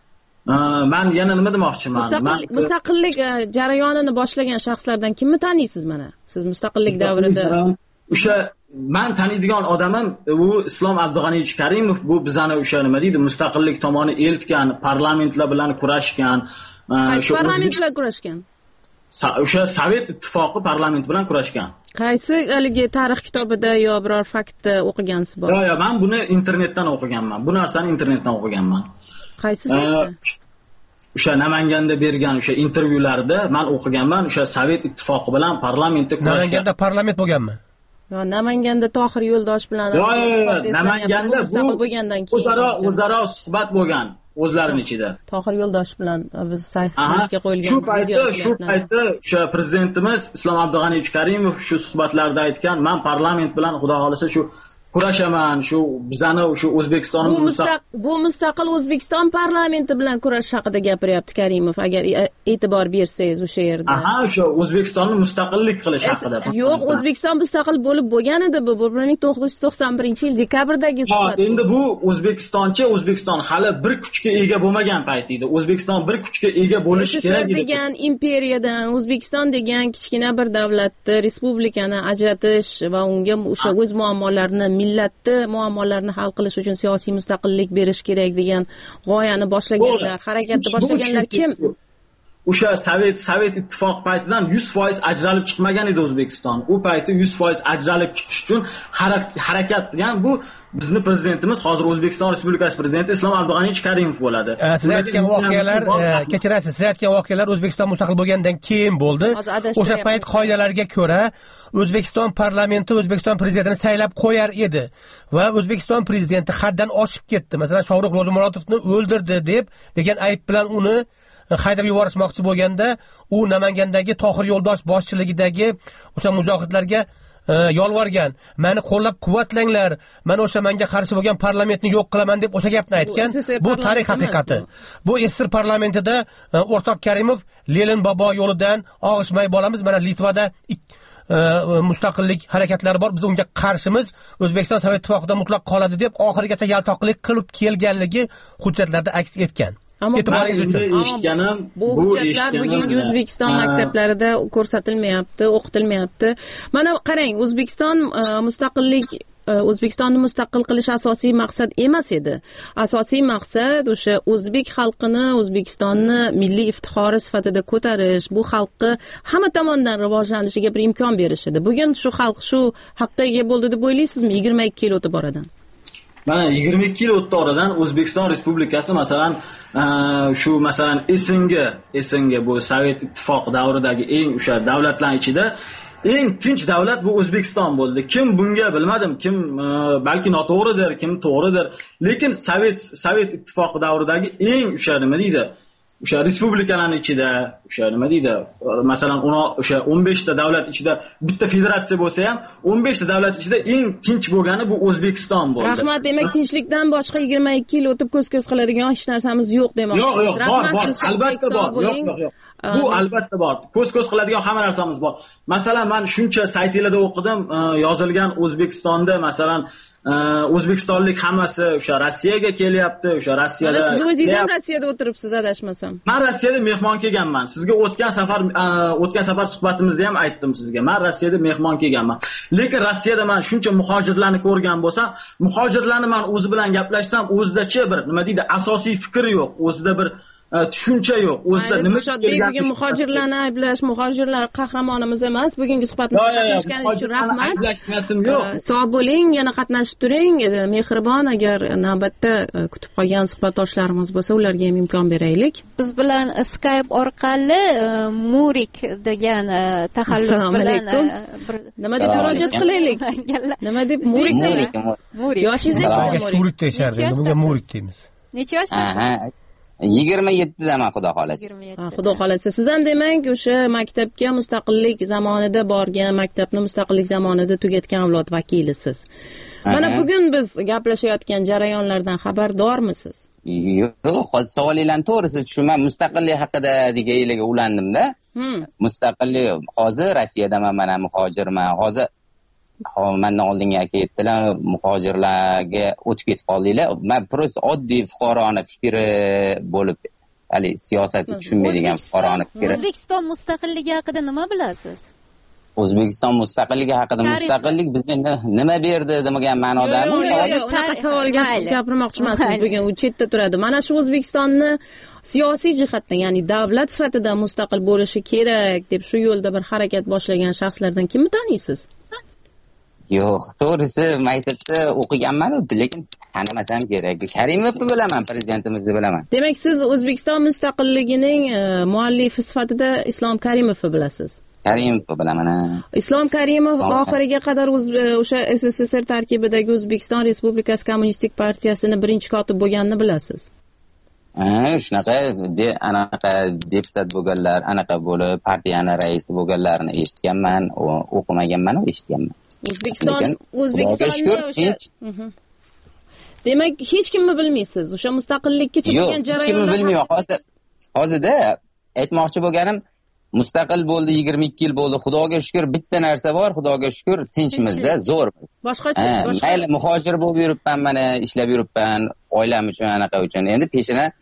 Men yana nima demoqchiman? Mustaqillik jarayonini boshlagan shaxslardan kimni taniysiz mana? Siz mustaqillik davrida o'sha men taniydigan odamim u Islom Abdug'aniyevich Karimov, bu bizani o'sha nima deydi, mustaqillik tomoni eltgan, parlamentlar bilan kurashgan, o'sha parlament bilan kurashgan. O'sha Sovet ittifoqi parlament bilan kurashgan. Qaysi haligi tarix kitobida yo biror faktni o'qigansiz bor? Yo'q, yo'q, men buni internetdan o'qiganman. Bu narsani internetdan o'qiganman. Qaysi saytda? O'sha Namanganda bergan o'sha intervyularda men o'qiganman, o'sha Sovet ittifoqi bilan parlamentda kurashgan. Namanganda parlament bo'lganmi? Yo, Namanganda Tohir Yo'ldosh bilan Namanganda bu bo'lgandan keyin o'zaro o'zaro suhbat bo'lgan o'zlarining ichida. Tohir Yo'ldosh bilan biz saytimizga qo'yilgan. Shu paytda, shu paytda o'sha prezidentimiz Islom Abdug'aniyevich Karimov shu suhbatlarda aytgan, men parlament bilan xudo xolisa shu kurashaman, shu bizani shu O'zbekistonning bu mustaqil O'zbekiston parlamenti bilan kurash haqida gapiryapti Karimov, agar e'tibor bersangiz o'sha yerda. Aha, o'sha O'zbekistonni mustaqillik qilish haqida. Yo'q, O'zbekiston mustaqil bo'lib bo'lgan edi bu bir ming to'qqiz yuz to'qson birinchi yil dekabrdagi suhbat. Endi bu O'zbekistoncha, O'zbekiston hali bir kuchga ega bo'lmagan payt edi. O'zbekiston bir kuchga ega bo'lishi kerak edi. degan imperiyadan O'zbekiston degan kichkina bir davlatni, respublikani ajratish va unga o'sha o'z muammolarini, millatni muammolarini hal qilish uchun siyosiy mustaqillik berish kerak degan g'oyani boshlaganlar, harakatni boshlaganlar kim? O'sha Sovet Sovet ittifoq paytidan yuz foiz ajralib chiqmagan edi O'zbekiston. U payti yuz foiz ajralib chiqish uchun harakat qilgan. Bu bizni prezidentimiz hozir O'zbekiston Respublikasi prezidenti Islom Abdug'aniyevich Karimov bo'ladi. Siz aytgan voqealar, kechirasiz, siz aytgan voqealar O'zbekiston mustaqil bo'lgandan keyin bo'ldi. O'sha payt qoidalarga ko'ra O'zbekiston parlamenti O'zbekiston prezidentini saylab qo'yar edi va O'zbekiston prezidenti haddan oshib ketdi. Masalan, Shohruh Ro'zimuratovni o'ldirdi deb degan ayb bilan uni haydab yuborishmoqchi bo'lganda, u Namangandagi Tohir Yo'ldosh boshchiligidagi o'sha mujohidlarga yolvorgan, meni qo'llab-quvvatlanglar, men o'sha menga qarshi bo'lgan parlamentni yo'q qilaman deb o'sha gapni aytgan. Bu tarix haqiqati. Bu S S R parlamentida o'rtoq Karimov Lenin bobo yo'lidan og'ishmay bo'lamiz. Mana Litvada mustaqillik harakatlari bor. Biz unga qarshimiz. O'zbekiston Sovet ittifoqida mutlaq qoladi deb oxirigacha yaltoqlik qilib kelganligi hujjatlarda aks etgan. Ammo eshitganim bu hujjatlar bugungi O'zbekiston maktablarida ko'rsatilmayapti, o'qitilmayapti. Mana qarang, O'zbekiston mustaqillik O'zbekistonni mustaqil qilish asosiy maqsad emas edi. Asosiy maqsad o'sha o'zbek xalqini, O'zbekistonni milliy iftixori sifatida ko'tarish, bu xalqni hamma tomondan rivojlanishiga bir imkon berish edi. Bugun shu xalq shu haqqa ega bo'ldi deb o'ylaysizmi yigirma ikki yil o'tib oradan? Mana yigirma ikki yil o'tdi oradan O'zbekiston Respublikasi masalan shu masalan esinga esinga bu Sovet ittifoqi davridagi eng o'sha davlatlar ichida eng tinch davlat bu O'zbekiston bo'ldi. Kim bunga bilmadim, kim balki noto'g'ridir, kim to'g'ridir, lekin Sovet Sovet ittifoqi davridagi eng o'sha nima deydi? O'sha respublikalarning ichida, o'sha nima deydi? Masalan, o'sha o'n besh ta davlat ichida bitta federatsiya bo'lsa ham, o'n besh ta davlat ichida eng tinch bo'lgani bu O'zbekiston bo'ldi. Rahmat, demak tinchlikdan boshqa yigirma ikki yil o'tib ko'z-ko'z qiladigan hech narsamiz yo'q demoqchisiz. Yo'q, yo'q, bor, bor, albatta bor. Yo'q, yo'q, yo'q. Bu albatta bor. Ko'z-ko'z qiladigan hamma narsamiz bor. Masalan, men shuncha saytlarda o'qidim, yozilgan O'zbekistonda masalan O'zbekistonlik hammasi o'sha Rossiyaga kelyapti, o'sha Rossiyada. Siz o'zingiz ham Rossiyada o'tiribsiz, adashmasam. Men Rossiyada mehmon kelganman. Sizga o'tgan safar o'tgan safar suhbatimizda ham aytdim sizga. Men Rossiyada mehmon kelganman. Lekin Rossiyada men shuncha muhojirlarni ko'rgan bo'lsam, muhojirlarni men o'zi bilan gaplashsam, o'zidachi bir nima deydi, asosiy fikr yo'q, o'zida bir tushuncha yo'q. O'zida nima kelgan muhojirlarni ayblash, muhojirlar qahramonimiz emas. Bugungi suhbatimizni qatnashganingiz uchun rahmat. Ayblashim yo'q. Sog' bo'ling, yana qatnashib turing. Mehribon, agar navbatda kutib qolgan suhbatdoshlarimiz bo'lsa, ularga ham imkon beraylik. Biz bilan Skype orqali Murik degan taxallus bilan nima deb murojaat qilaylik? Nima deb Murik Murik. Murik. Yoshingiz necha? Murik deyishardi. Bunga Murik deymiz. Necha yoshdasiz? yigirma yettidaman xudo xolasa. Xudo xolasa. Siz ham demak o'sha maktabga mustaqillik zamonida borgan, maktabni mustaqillik zamonida tugatgan avlod vakilisiz. Mana bugun biz gaplashayotgan jarayonlardan xabardormisiz? Yo'q, hozir savolinglarni to'g'risi tushunmay, mustaqillik haqida deganlarga ulandim-da. Mustaqillik hozir Rossiyadaman, mana muhojirman. Hozir mendan oldinga ketdilar, muhojirlarga o'tib ketib qoldinglar. Men просто oddiy fuqaroni fikri bo'lib, hali siyosatni tushunmaydigan fuqaroni fikri. O'zbekiston mustaqilligi haqida nima bilasiz? O'zbekiston mustaqilligi haqida mustaqillik bizga nima berdi degan ma'nodami? Unaqa savolga gapirmoqchi emasmiz. Bugun u chetda turadi. Mana shu O'zbekistonni siyosiy jihatdan, ya'ni davlat sifatida mustaqil bo'lishi kerak deb shu yo'lda bir harakat boshlagan shaxslardan kimni taniysiz? Yo'q, to'g'risi maktabda o'qiganman, lekin tanimasam kerak. Karimovni bilaman, prezidentimizni bilaman. Demak, siz O'zbekiston mustaqilligining muallifi sifatida Islom Karimovni bilasiz. Karimovni bilaman. Islom Karimov oxiriga qadar o'sha S S S R tarkibidagi O'zbekiston Respublikasi Kommunistik partiyasini birinchi kotib bo'lganini bilasiz. Ha, shunaqa anaqa deputat bo'lganlar, anaqa bo'lib partiyani raisi bo'lganlarini eshitganman, o'qimaganman, eshitganman. O'zbekiston O'zbekistonni o'sha demak hech kimni bilmaysiz. O'sha mustaqillikkacha bo'lgan jarayonlar. Hech kimni bilmayman. Hozir hozirda aytmoqchi bo'lganim, mustaqil bo'ldi, yigirma ikki yil bo'ldi. Xudoga shukr, bitta narsa bor, Xudoga shukr, tinchmizda, zo'r. Boshqacha, boshqa. Mayli muhojir bo'lib yuribman, mana ishlab yuribman, oilam uchun, anaqa uchun. Endi peshina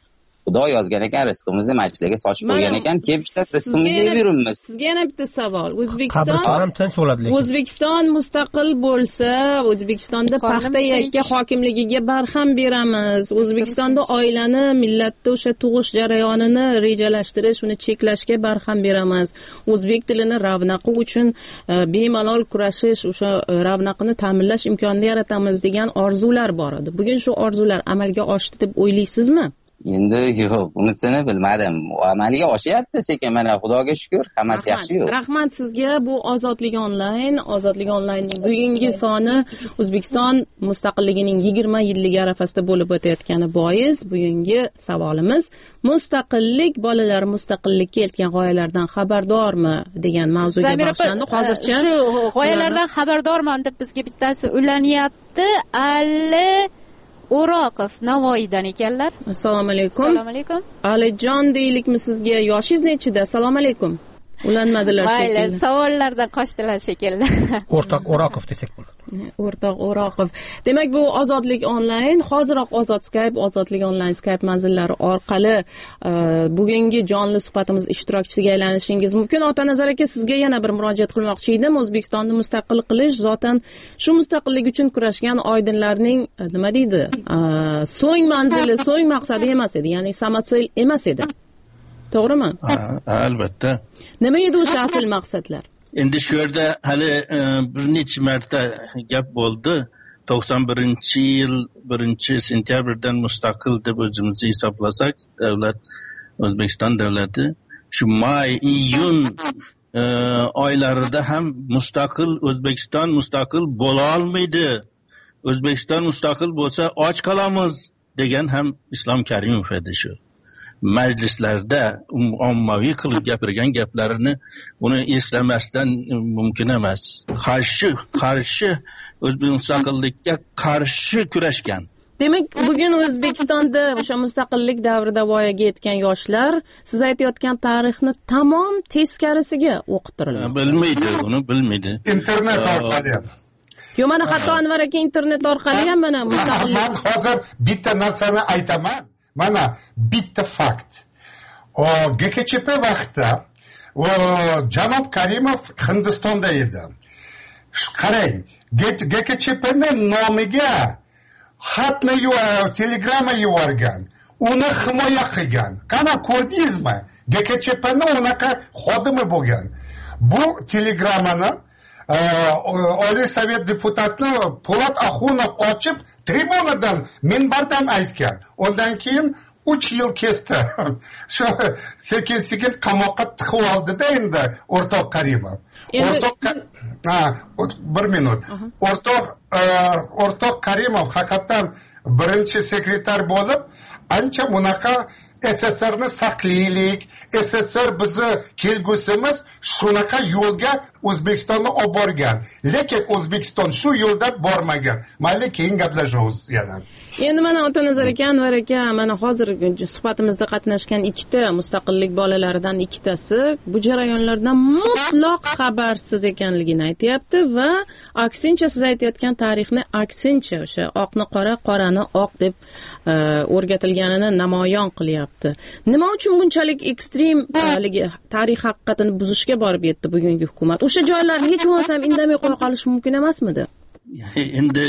Xudo yozgan ekan, rizqimizni majlislarga sochib qo'ygan ekan, kelib ishlab rizqimizni yeb yuribmiz. Sizga yana bitta savol. O'zbekiston Qabriston ham tinch bo'ladi lekin. O'zbekiston mustaqil bo'lsa, O'zbekistonda paxta yakka hokimligiga barham beramiz. O'zbekistonda oilani, millatda o'sha tug'ish jarayonini rejalashtirish, uni cheklashga barham beramiz. O'zbek tilini ravnaqi uchun bemalol kurashish, o'sha ravnaqini ta'minlash imkonini yaratamiz degan orzular bor edi. Bugun shu orzular amalga oshdi deb o'ylaysizmi? Endi yo'q, unisini bilmadim. Amalga oshyapti sekin, mana Xudoga shukr, hammasi yaxshi-yu. Rahmat sizga. Bu Ozodlik onlayn, Ozodlik onlaynning bugungi soni O'zbekiston mustaqilligining yigirma yilligi arafasida bo'lib o'tayotgani bois bugungi savolimiz mustaqillik, bolalar mustaqillikka eltgan g'oyalardan xabardormi degan mavzuga bog'landi. Hozircha shu g'oyalardan xabardorman deb bizga bittasi ulanyapti. Ali O'roqov Navoiydan ekanlar. Assalomu alaykum. Assalomu alaykum. Alijon deylikmi sizga? Yoshingiz nechida? Assalomu alaykum. Ulanmadilar shekilli. Mayli, savollardan qochdilar shekilli. O'rtoq O'roqov desak bo'ladi. O'rtoq O'roqov. Demak, bu Ozodlik onlayn, hoziroq Ozod Skype, Ozodlik onlayn Skype manzillari orqali bugungi jonli suhbatimiz ishtirokchisiga aylanishingiz mumkin. Otanazar aka, sizga yana bir murojaat qilmoqchi edim. O'zbekistonni mustaqil qilish zotan shu mustaqillik uchun kurashgan oydinlarning nima deydi? So'ng manzili, so'ng maqsadi emas edi, ya'ni samotsel emas edi. To'g'rimi? Albatta. Nima edi o'sha asl maqsadlar? Endi shu yerda hali bir necha marta gap bo'ldi. to'qson birinchi yil birinchi sentyabrdan mustaqil deb o'zimizni hisoblasak, davlat O'zbekiston davlati shu may, iyun oylarida ham mustaqil O'zbekiston mustaqil bo'la olmaydi. O'zbekiston mustaqil bo'lsa och qolamiz degan ham Islom Karimov edi shu. Majlislarda ommaviy qilib gapirgan gaplarini uni eslamasdan mumkin emas. Qarshi, qarshi o'zbek mustaqillikka qarshi kurashgan. Demak, bugun O'zbekistonda o'sha mustaqillik davrida voyaga yetgan yoshlar siz aytayotgan tarixni tamom teskarisiga o'qitiladi. Bilmaydi, uni bilmaydi. Internet orqali. Yo, mana hatto Anvar aka internet orqali ham mana mustaqillik. Men hozir bitta narsani aytaman. Mana bitta fakt. O G K C P vaqtida o janob Karimov Hindistonda edi. Qarang, G K C P'ning nomiga xatni telegramma yuborgan, uni himoya qilgan. Qana ko'rdingizmi? G K C P'ning unaqa xodimi bo'lgan. Bu telegrammani Oliy Sovet deputati Po'lat Axunov ochib tribunadan minbardan aytgan. Undan keyin uch yil kesdi. Shu sekin sekin qamoqqa tiqib oldida endi o'rtoq Karimov. O'rtoq ha, bir minut. O'rtoq o'rtoq Karimov haqiqatan birinchi sekretar bo'lib, ancha bunaqa S S R ni saqlaylik, S S R bizni kelgusimiz shunaqa yo'lga O'zbekistonni olib borgan. Lekin O'zbekiston shu yo'lda bormagan. Mayli keyin gaplashamiz yana. Endi mana Otanazar aka, Anvar aka, mana hozir suhbatimizda qatnashgan ikkita mustaqillik bolalaridan ikkitasi bu jarayonlardan mutlaq xabarsiz ekanligini aytayapti va aksincha siz aytayotgan tarixni aksincha o'sha oqni qora, qorani oq deb o'rgatilganini namoyon qilyapti. Nima uchun bunchalik ekstrem tarix haqiqatini buzishga borib yetdi bugungi hukumat? O'sha joylarni hech bo'lmasa ham indamay qo'ya qolish mumkin emasmidi? Endi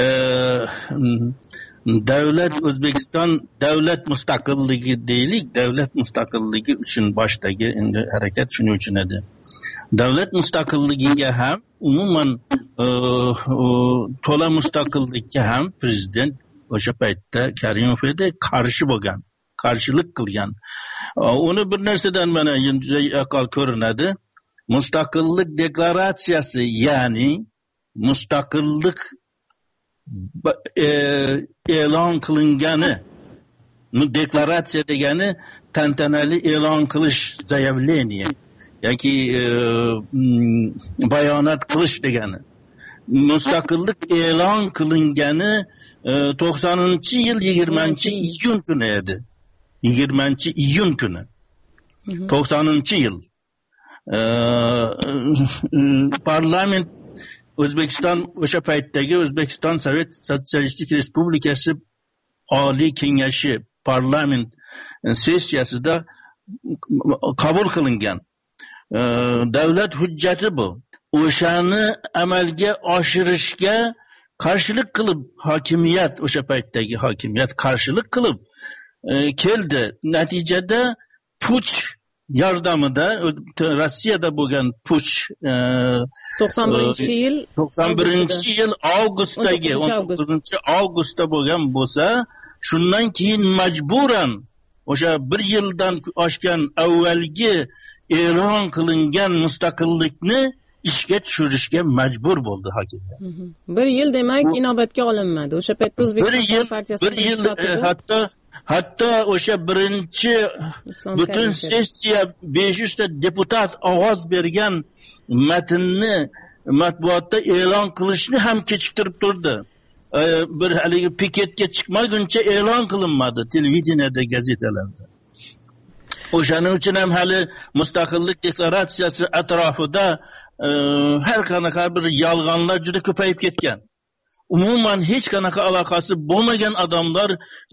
davlat O'zbekiston davlat mustaqilligi deylik, davlat mustaqilligi uchun boshdagi endi harakat shuning uchun edi. Davlat mustaqilligiga ham umuman to'la mustaqillikka ham prezident o'sha paytda Karimov edi qarshi bo'lgan, qarshilik qilgan. Uni bir narsadan mana juda yaqqol ko'rinadi. Mustaqillik deklaratsiyasi, ya'ni mustaqillik e'lon qilingani, deklaratsiya degani tantanali e'lon qilish, zaявление yoki bayonot qilish degani. Mustaqillik e'lon qilingani to'qsoninchi yil yigirmanchi iyun kuni edi. yigirmanchi iyun kuni. to'qsoninchi yil. Parlament O'zbekiston o'sha paytdagi O'zbekiston Sovet Sotsialistik Respublikasi Oliy Kengashi parlament sessiyasida qabul qilingan davlat hujjati bu. O'shani amalga oshirishga qarshilik qilib hokimiyat, o'sha paytdagi hokimiyat qarshilik qilib keldi. Natijada puch yordamida Rossiyada bo'lgan puch to'qson birinchi yil to'qson birinchi yil avgustdagi o'n to'qqizinchi avgustda bo'lgan bo'lsa, shundan keyin majburan o'sha bir yildan oshgan avvalgi e'lon qilingan mustaqillikni ishga tushirishga majbur bo'ldi hokimiyat. Bir yil demak inobatga olinmadi. O'sha paytda O'zbekiston partiyasi bir yil hatto hatto o'sha birinchi butun sessiya besh yuz ta deputat ovoz bergan matnni matbuotda e'lon qilishni ham kechiktirib turdi. Bir haligi piketga chiqmaguncha e'lon qilinmadi televideniyada, gazetalarda. O'shaning uchun ham hali mustaqillik deklaratsiyasi atrofida har qanaqa bir yolg'onlar juda ko'payib ketgan. Umuman hech qanaqa aloqasi bo'lmagan odamlar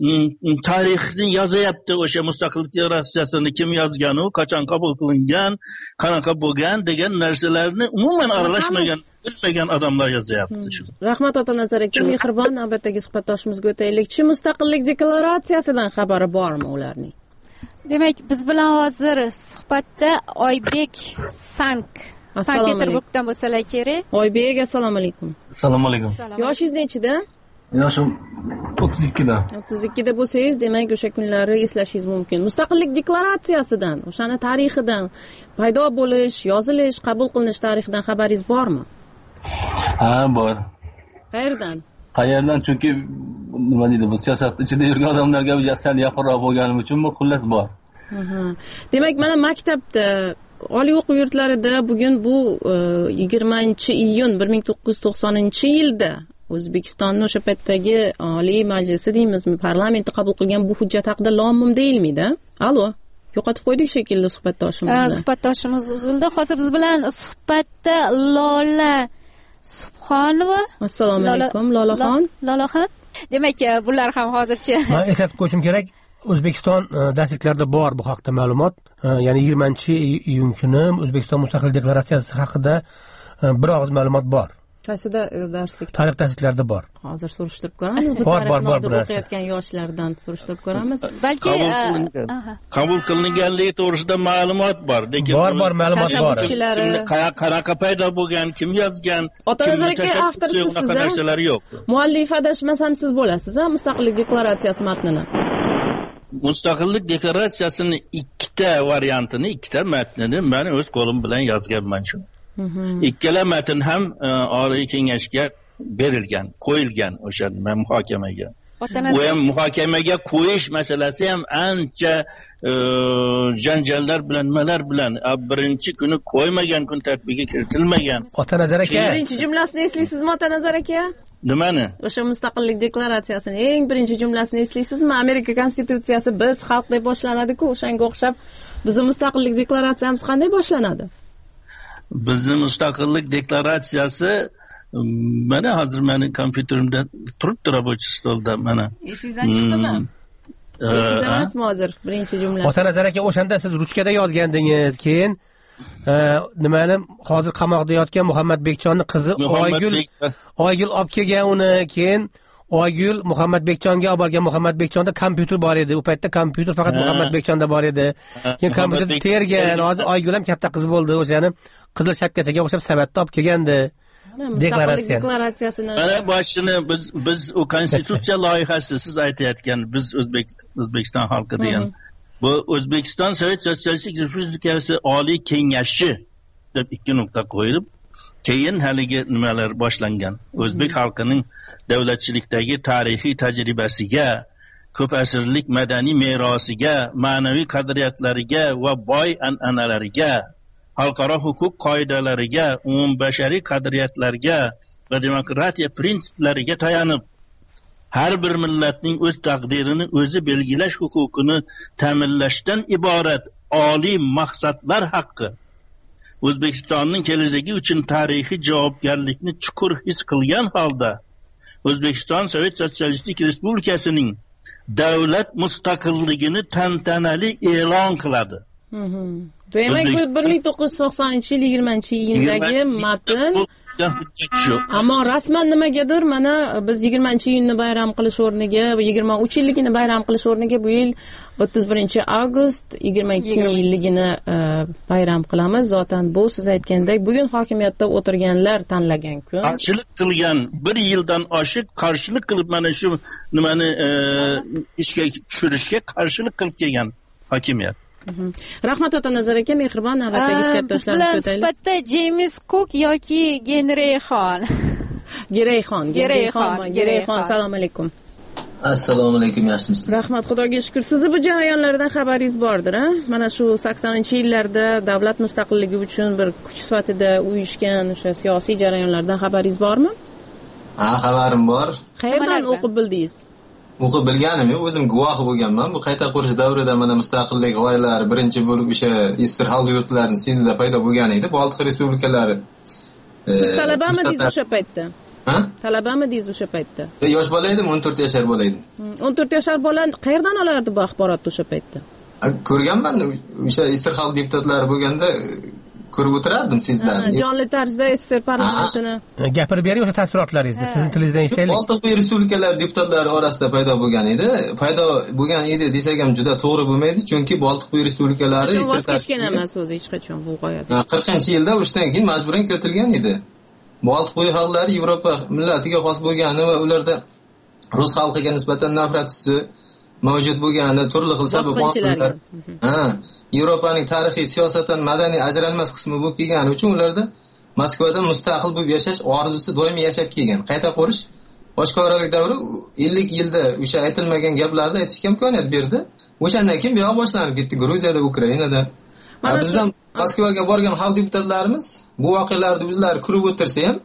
tarixni yozyapti. O'sha mustaqillik deklaratsiyasini kim yozgan, u qachon qabul qilingan, qanaqa bo'lgan degan narsalarni umuman aralashmagan, bilmagan odamlar yozyapti. Rahmat ota nazar aka, mehribon navbatdagi suhbatdoshimizga o'taylikchi. Mustaqillik deklaratsiyasidan xabari bormi ularning? Demak, biz bilan hozir suhbatda Oybek Sank Sankt Peterburgdan bo'lsalar kerak. Oybek, assalomu alaykum. Assalomu alaykum. Yoshingiz nechida? Yoshim o'ttiz ikkida. o'ttiz ikkida bo'lsangiz, demak o'sha kunlari eslashingiz mumkin. Mustaqillik deklaratsiyasidan, o'shani tarixidan, paydo bo'lish, yozilish, qabul qilinish tarixidan xabaringiz bormi? Ha, bor. Qayerdan? Qayerdan? Chunki nima deydi, bu siyosat ichida yurgan odamlarga sal yaqinroq bo'lganim uchun bu xullas bor. Demak, mana maktabda, oliy o'quv yurtlarida bugun bu yigirmanchi iyun bir ming to'qqiz yuz to'qsoninchi yilda O'zbekistonning o'sha paytdagi oliy majlisi deymizmi, parlamenti qabul qilgan bu hujjat haqida lom-mim deyilmaydi. Alo, yo'qotib qo'ydik shekilli suhbatdoshimizni. Suhbatdoshimiz uzildi. Hozir biz bilan suhbatda Lola Subhonova. Assalomu alaykum, Lolaxon. Lolaxon. Demak, bular ham hozircha. Men eslatib qo'yishim kerak. O'zbekiston darsliklarida bor bu haqda ma'lumot. Ya'ni yigirmanchi iyun kuni O'zbekiston mustaqillik deklaratsiyasi haqida bir og'iz ma'lumot bor. Qaysida darslik? Tarix darsliklarida bor. Hozir surishtirib ko'ramiz. Bu bor, bor, bor, o'qiyotgan yoshlardan surishtirib ko'ramiz. Balki qabul qilinganligi to'g'risida ma'lumot bor. Lekin bor, bor, ma'lumot bor. Qanaqa paydo bo'lgan, kim yozgan, ota nazarga avtorsiz narsalar yo'q. Muallif adashmasam siz bo'lasiz, ha, mustaqillik deklaratsiyasi matnini. Mustaqillik deklaratsiyasini ikkita variantini, ikkita matnini men o'z qo'lim bilan yozganman shu. Ikkala matn ham Oliy Kengashga berilgan, qo'yilgan o'sha muhokamaga. Bu ham muhokamaga qo'yish masalasi ham ancha janjallar bilan, nimalar bilan birinchi kuni qo'ymagan, kun tartibiga kiritilmagan. Ota nazar aka. Birinchi jumlasini eslaysizmi, ota nazar aka? Nimani? O'sha mustaqillik deklaratsiyasining eng birinchi jumlasini eslaysizmi? Amerika konstitutsiyasi biz xalq deb boshlanadi-ku, o'shanga o'xshab bizning mustaqillik deklaratsiyamiz qanday boshlanadi? Bizning mustaqillik deklaratsiyasi mana hozir meni kompyuterimda turibdi, rабочий stolda mana. Esingizdan chiqdimi? Esingizda emasmi hozir birinchi jumla? Ota nazar aka, o'shanda siz ruchkada yozgandingiz, keyin nimani hozir qamoqda yotgan Muhammadbekchonning qizi Oygul Oygul olib kelgan uni, keyin Oygul Muhammadbekchonga olib borgan. Muhammadbekchonda kompyuter bor edi. U paytda kompyuter faqat Muhammadbekchonda bor edi. Keyin kompyuterni tergan, hozir Oygul ham katta qiz bo'ldi. O'shani qizil shapkasiga o'xshab savatda olib kelgandi. Deklaratsiya. deklaratsiyasini. Mana boshini biz biz u konstitutsiya loyihasi siz aytayotgan, biz O'zbek O'zbekiston xalqi degan. Bu O'zbekiston Sovet Sotsialistik Respublikasi Oliy Kengashi deb ikki nuqta qo'yilib, keyin haligi nimalar boshlangan. O'zbek xalqining davlatchilikdagi tarixiy tajribasiga, ko'p asrlik madaniy merosiga, ma'naviy qadriyatlariga va boy an'analariga, xalqaro huquq qoidalariga, umumbashariy qadriyatlarga va demokratiya prinsiplariga tayanib, har bir millatning o'z taqdirini o'zi belgilash huquqini ta'minlashdan iborat oliy maqsadlar haqqi, O'zbekistonning kelajagi uchun tarixiy javobgarlikni chuqur his qilgan holda, O'zbekiston Sovet Sotsialistik Respublikasining davlat mustaqilligini tantanali e'lon qiladi. Demak, bu bir ming to'qqiz yuz to'qsoninchi yil yigirmanchi iyundagi matn. Ammo rasman nimagadir mana biz yigirmanchi iyunni bayram qilish o'rniga, yigirma uch yilligini bayram qilish o'rniga bu yil o'ttiz birinchi avgust yigirma ikkinchi yilligini bayram qilamiz. Zotan bu siz aytgandek bugun hokimiyatda o'tirganlar tanlagan kun. Qarshilik qilgan bir yildan oshiq qarshilik qilib mana shu nimani ishga tushirishga qarshilik qilib kelgan hokimiyat. Rahmat ota Nazar aka, mehribon navbatdagi suhbatdoshlarni ko'taylik. Biz bilan suhbatda James Cook yoki Gereyxon. Gereyxon, Gereyxon, Gereyxon. Assalomu alaykum. Assalomu alaykum, yaxshimisiz? Rahmat, Xudoga shukr. Sizni bu jarayonlardan xabaringiz bordir, ha? Mana shu saksoninchi yillarda davlat mustaqilligi uchun bir kuch sifatida uyushgan o'sha siyosiy jarayonlardan xabaringiz bormi? Ha, xabarim bor. Qayerdan o'qib bildingiz? O'qib bilganim yo'q, o'zim guvohi bo'lganman. Bu qayta qurish davrida mana mustaqillik g'oyalari birinchi bo'lib o'sha istirhol yurtlarning sizda paydo bo'lgan edi. Baltiq respublikalari. Siz talabamidingiz o'sha paytda? Ha? Talabamidingiz o'sha paytda? Yosh bola edim, o'n to'rt yashar bola edim. o'n to'rt yashar bola qayerdan olardi bu axborotni o'sha paytda? Ko'rganman, o'sha istirhol deputatlari bo'lganda ko'rib o'tirardim sizlarni. Jonli tarzda S S R parlamentini gapirib bering o'sha taassurotlaringizni sizning tilingizdan eshitaylik. Baltiq respublikalar deputatlari orasida paydo bo'lgan edi. Paydo bo'lgan edi desak ham juda to'g'ri bo'lmaydi, chunki Baltiq respublikalari voz kechgan emas o'zi hech qachon bu g'oyada. qirqinchi yilda urushdan keyin majburan kiritilgan edi. Baltiq xalqlari Yevropa millatiga xos bo'lgani va ularda rus xalqiga nisbatan nafrat hissi mavjud bo'lgani, turli xil sabablar. Ha, Yevropaning tarixiy, siyosatan, madaniy ajralmas qismi bo'lib kelgani uchun ularda Moskvada mustaqil bo'lib yashash orzusi doimiy yashab kelgan. Qayta qurish oshkoralik davri ellik yilda o'sha aytilmagan gaplarni aytishga imkoniyat berdi. O'shandan keyin bu yoq boshlanib ketdi Gruziyada, Ukrainada. Bizdan Moskvaga borgan xalq deputatlarimiz bu voqealarni o'zlari ko'rib o'tirsa ham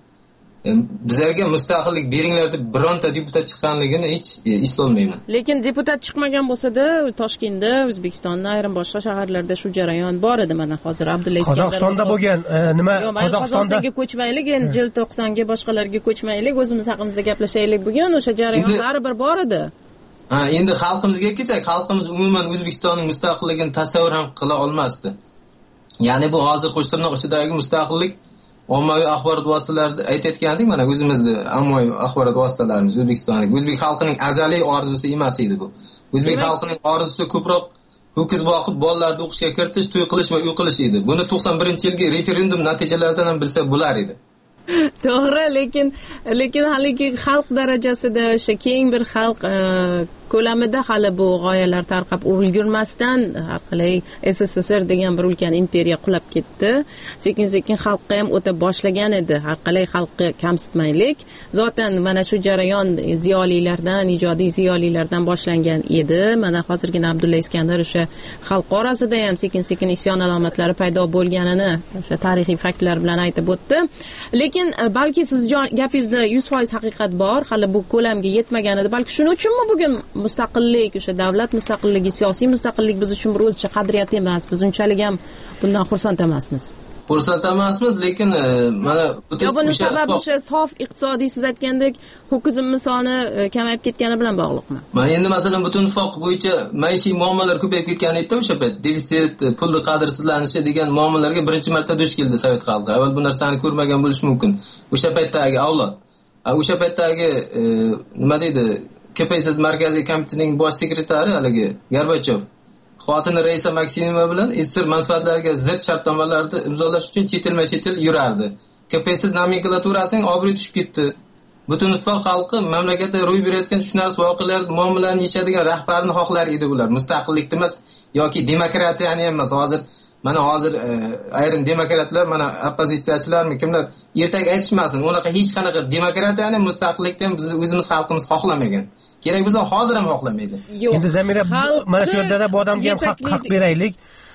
bizlarga mustaqillik beringlar deb bironta deputat chiqqanligini hech eslolmayman. Lekin deputat chiqmagan bo'lsa-da, Toshkentda, O'zbekistonning ayrim boshqa shaharlarda shu jarayon bor edi. Mana hozir Abdulla Iskandar Qozog'istonda bo'lgan nima Qozog'istonga ko'chmaylik, endi yil to'qsonga boshqalarga ko'chmaylik, o'zimiz haqimizda gaplashaylik. Bugun o'sha jarayon baribir bor edi. Ha, endi xalqimizga kelsak, xalqimiz umuman O'zbekistonning mustaqilligini tasavvur ham qila olmasdi. Ya'ni bu hozir Qo'shtirnoq ichidagi mustaqillik ommaviy axborot vositalarida aytayotgandik, mana o'zimizni ommaviy axborot vositalarimiz O'zbekistonlik, o'zbek xalqining azaliy orzusi emas edi bu. O'zbek xalqining orzusi ko'proq ho'kiz boqib, bolalarni o'qishga kiritish, to'y qilish va uy qilish edi. Buni to'qson birinchi yilgi referendum natijalaridan ham bilsa bo'lar edi. To'g'ri, lekin lekin haligi xalq darajasida o'sha keng bir xalq ko'lamida hali bu g'oyalar tarqab ulgurmasdan har qalay S S S R degan bir ulkan imperiya qulab ketdi. Sekin sekin xalqqa ham o'ta boshlagan edi. Har qalay xalqni kamsitmaylik. Zotan mana shu jarayon ziyolilardan, ijodiy ziyolilardan boshlangan edi. Mana hozirgina Abdulla Iskandar o'sha xalq orasida ham sekin sekin isyon alomatlari paydo bo'lganini o'sha tarixiy faktlar bilan aytib o'tdi. Lekin balki siz gapingizda yuz foiz haqiqat bor, hali bu ko'lamga yetmagan edi. Balki shuning uchunmi bugun mustaqillik, o'sha davlat mustaqilligi, siyosiy mustaqillik biz uchun bir o'zicha qadriyat emas. Biz unchalik ham bundan xursand emasmiz. Xursand emasmiz, lekin mana butun buni sababi o'sha sof iqtisodiy, siz aytgandek, ho'kizm soni kamayib ketgani bilan bog'liqmi? Mana endi masalan butun ittifoq bo'yicha maishiy muammolar ko'payib ketgan edi o'sha payt. Defitsit, pulni qadrsizlanishi degan muammolarga birinchi marta duch keldi sovet xalqi. Avval bu narsani ko'rmagan bo'lish mumkin. O'sha paytdagi avlod, o'sha paytdagi nima deydi, K P S S markaziy komitetining bosh sekretari haligi Gorbachev xotini Raisa Maksimova bilan izchil manfaatlariga zid shartnomalarni imzolash uchun chetilma-chet el yurardi. K P S S nomenklaturasining obro'yi tushib ketdi. Butun ittifoq xalqi mamlakatda ro'y berayotgan tushunarsiz voqealar, muammolarni yechadigan rahbarni xohlar edi ular. Mustaqillikni emas yoki demokratiyani emas. Hozir mana hozir ayrim demokratlar, mana oppozitsiyachilarmi kimlar ertaga aytishmasin, unaqa hech qanaqa demokratiyani, mustaqillikni ham biz o'zimiz xalqimiz xohlamagan. Kerak bo'lsa hozir ham xohlamaydi. Endi Zamira mana shu yerda bu odamga ham haq haq beraylik.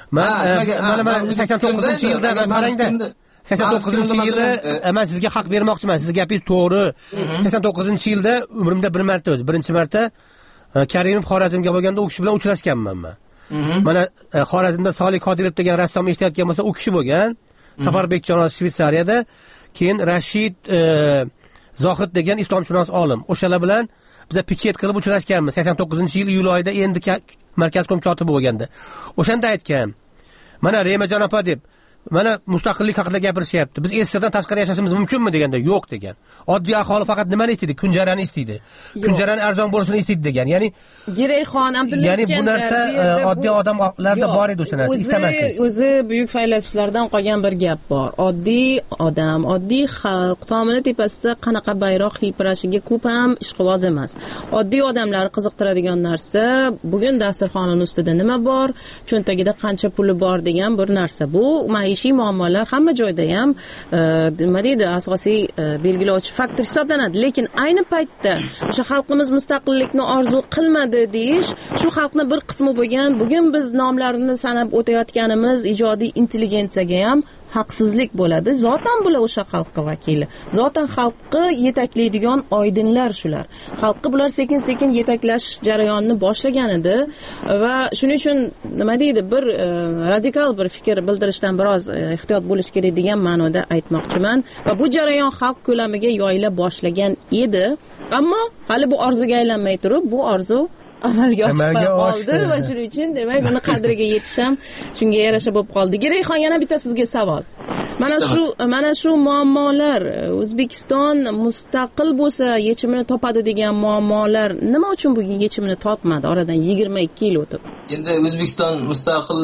Mana mana sakson to'qqizinchi yilda qarangda. sakson to'qqizinchi yilda men sizga haq bermoqchiman. Siz gapingiz to'g'ri. sakson to'qqizinchi yilda umrimda bir marta o'zi, birinchi marta Karimov Xorazmga bo'lganda u kishi bilan uchrashganman men. Mana Xorazmda Solih Qodirov degan rassom eshitayotgan bo'lsa, u kishi bo'lgan. Safarbek Jonoz Shveysariyada, keyin Rashid Zohid degan islomshunos olim. O'shalar bilan biz piket qilib uchrashganmiz sakson to'qqizinchi yil iyul oyida endi markaz kom kotibi bo'lganda. O'shanda aytgan. Mana Remajon opa deb mana mustaqillik haqida gapirishyapti. Biz Esirdan tashqari yashashimiz mumkinmi deganda yo'q degan. Oddiy aholi faqat nimani istaydi? Kunjarani istaydi. Kunjarani arzon bo'lishini istaydi degan. Ya'ni Gireyxon Abdulla Ya'ni bu narsa oddiy odamlarda bor edi o'sha narsa, istamaslik. O'zi buyuk faylasuflardan qolgan bir gap bor. Oddiy odam, oddiy xalq tomini tepasida qanaqa bayroq hilpirashiga ko'p ham ishqiboz emas. Oddiy odamlar qiziqtiradigan narsa bugun dasturxonning ustida nima bor, cho'ntagida qancha puli bor degan bir narsa. Bu maishiy muammolar hamma joyda ham nima deydi, asosiy belgilovchi faktor hisoblanadi. Lekin ayni paytda o'sha xalqimiz mustaqillikni orzu qilmadi deyish, shu xalqning bir qismi bo'lgan, bugun biz nomlarini sanab o'tayotganimiz ijodiy intelligensiyaga ham haqsizlik bo'ladi. Zotan bular o'sha xalqqa vakili. Zotan xalqni yetaklaydigan oydinlar shular. Xalqni bular sekin-sekin yetaklash jarayonini boshlagan edi va shuning uchun nima deydi, bir e, radikal bir fikr bildirishdan biroz e, ehtiyot bo'lish kerak degan ma'noda aytmoqchiman va bu jarayon xalq ko'lamiga yoyila boshlagan edi. Ammo hali bu orzuga aylanmay turib, bu orzu amalga oshdi va shuning uchun demak buni qadriga yetish ham shunga yarasha bo'lib qoldi. Gireyxon, yana bitta sizga savol. Mana shu mana shu muammolar, O'zbekiston mustaqil bo'lsa yechimini topadi degan muammolar nima uchun bugun yechimini topmadi oradan yigirma ikki yil o'tib? Endi O'zbekiston mustaqil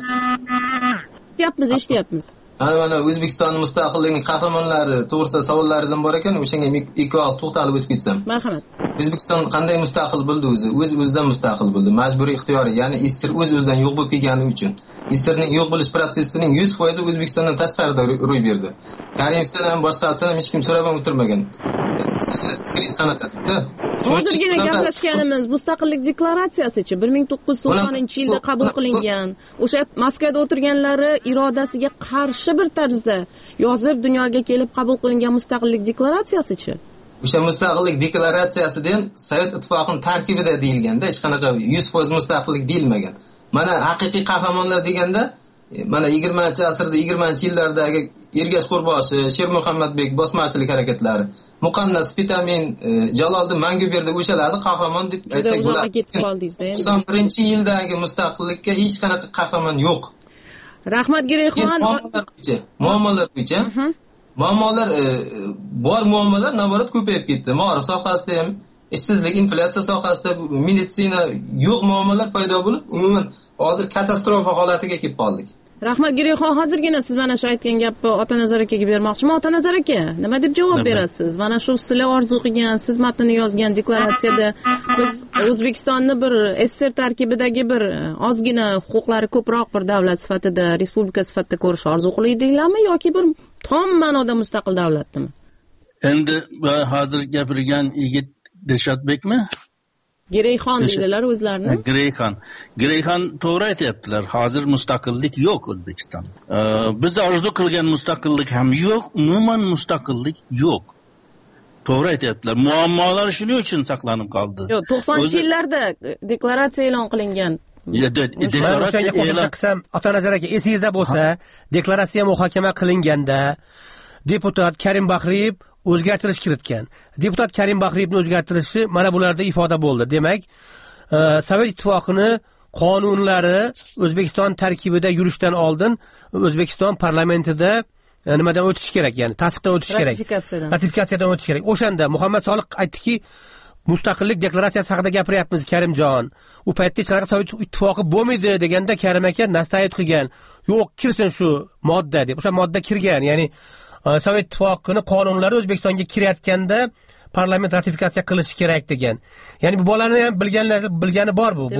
eshityapmiz, eshityapmiz. Mana mana O'zbekiston mustaqilligining qahramonlari to'g'risida savollaringiz ham bor ekan, o'shanga ikki og'iz to'xtalib o'tib ketsam. Marhamat. O'zbekiston qanday mustaqil bo'ldi o'zi? O'z o'zidan mustaqil bo'ldi. Majburiy ixtiyoriy, ya'ni Isir o'z o'zidan yo'q bo'lib kelgani uchun. Isirning yo'q bo'lish prosesining yuz foiz O'zbekistondan tashqarida ro'y berdi. Karimovdan ham boshqasidan ham hech kim so'rab ham o'tirmagan. Sizni fikringiz qanaqa deb-da? Hozirgina gaplashganimiz mustaqillik deklaratsiyasi-chi bir ming to'qqiz yuz to'qsoninchi yilda qabul qilingan. O'sha Moskvada o'tirganlari irodasiga qarshi bir tarzda yozib dunyoga kelib qabul qilingan mustaqillik deklaratsiyasi-chi? O'sha mustaqillik deklaratsiyasidan Sovet ittifoqining tarkibida deyilganda hech qanaqa yuz foiz mustaqillik deyilmagan. Mana haqiqiy qahramonlar deganda mana yigirmanchi asrda yigirmanchi yillardagi Ergash Qo'rboshi, Shermuhammadbek bosmachilik harakatlari, Muqannas Vitamin, Jaloliddin Manguberdi o'shalarni qahramon deb aytsak bo'ladi. to'qson birinchi yildagi mustaqillikka hech qanaqa qahramon yo'q. Rahmat Gireyxon. Muammolar bo'yicha, muammolar bo'yicha muammolar bor, muammolar naborat ko'payib ketdi. Ma'rif sohasida ham, ishsizlik, inflyatsiya sohasida, meditsina yo'q muammolar paydo bo'lib, umuman hozir katastrofa holatiga kelib qoldik. Rahmat Gireyxon, hozirgina siz mana shu aytgan gapni Otanazar akaga bermoqchiman. Otanazar aka, nima deb javob berasiz? Mana shu sizlar orzu qilgan, siz matnni yozgan deklaratsiyada biz O'zbekistonni bir S S R tarkibidagi bir ozgina huquqlari ko'proq bir davlat sifatida, respublika sifatida ko'rish orzu qilaydinglarmi yoki bir tom ma'noda mustaqil davlatmi? Endi hozir gapirgan yigit Dilshodbekmi? Gireyxon dedilar o'zlarini. Gireyxon. Gireyxon to'g'ri aytyaptilar. Hozir mustaqillik yo'q O'zbekistonda. Biz orzu qilgan mustaqillik ham yo'q, umuman mustaqillik yo'q. To'g'ri aytyaptilar. Muammolar shuning uchun saqlanib qoldi. Yo'q, to'qsoninchi yillarda deklaratsiya e'lon qilingan. Deklaratsiya e'lon qilsam, Otanazar aka esingizda bo'lsa, deklaratsiya muhokama qilinganda deputat Karim Bahriyev o'zgartirish kiritgan. Deputat Karim Bahriyevni o'zgartirishi mana bularda ifoda bo'ldi. Demak, Sovet ittifoqini qonunlari O'zbekiston tarkibida yurishdan oldin O'zbekiston parlamentida nimadan o'tish kerak, ya'ni tasdiqdan o'tish kerak. Ratifikatsiyadan. Ratifikatsiyadan o'tish kerak. O'shanda Muhammad Soliq aytdiki, mustaqillik deklaratsiyasi haqida gapiryapmiz Karimjon. U paytda hech qanaqa Sovet ittifoqi bo'lmaydi deganda Karim aka nastayet qilgan. Yo'q, kirsin shu modda deb. O'sha modda kirgan, ya'ni Sovet ittifoqining qonunlari O'zbekistonga kirayotganda parlament ratifikatsiya qilishi kerak degan. Ya'ni bu bolalarni ham bilganlar bilgani bor bu.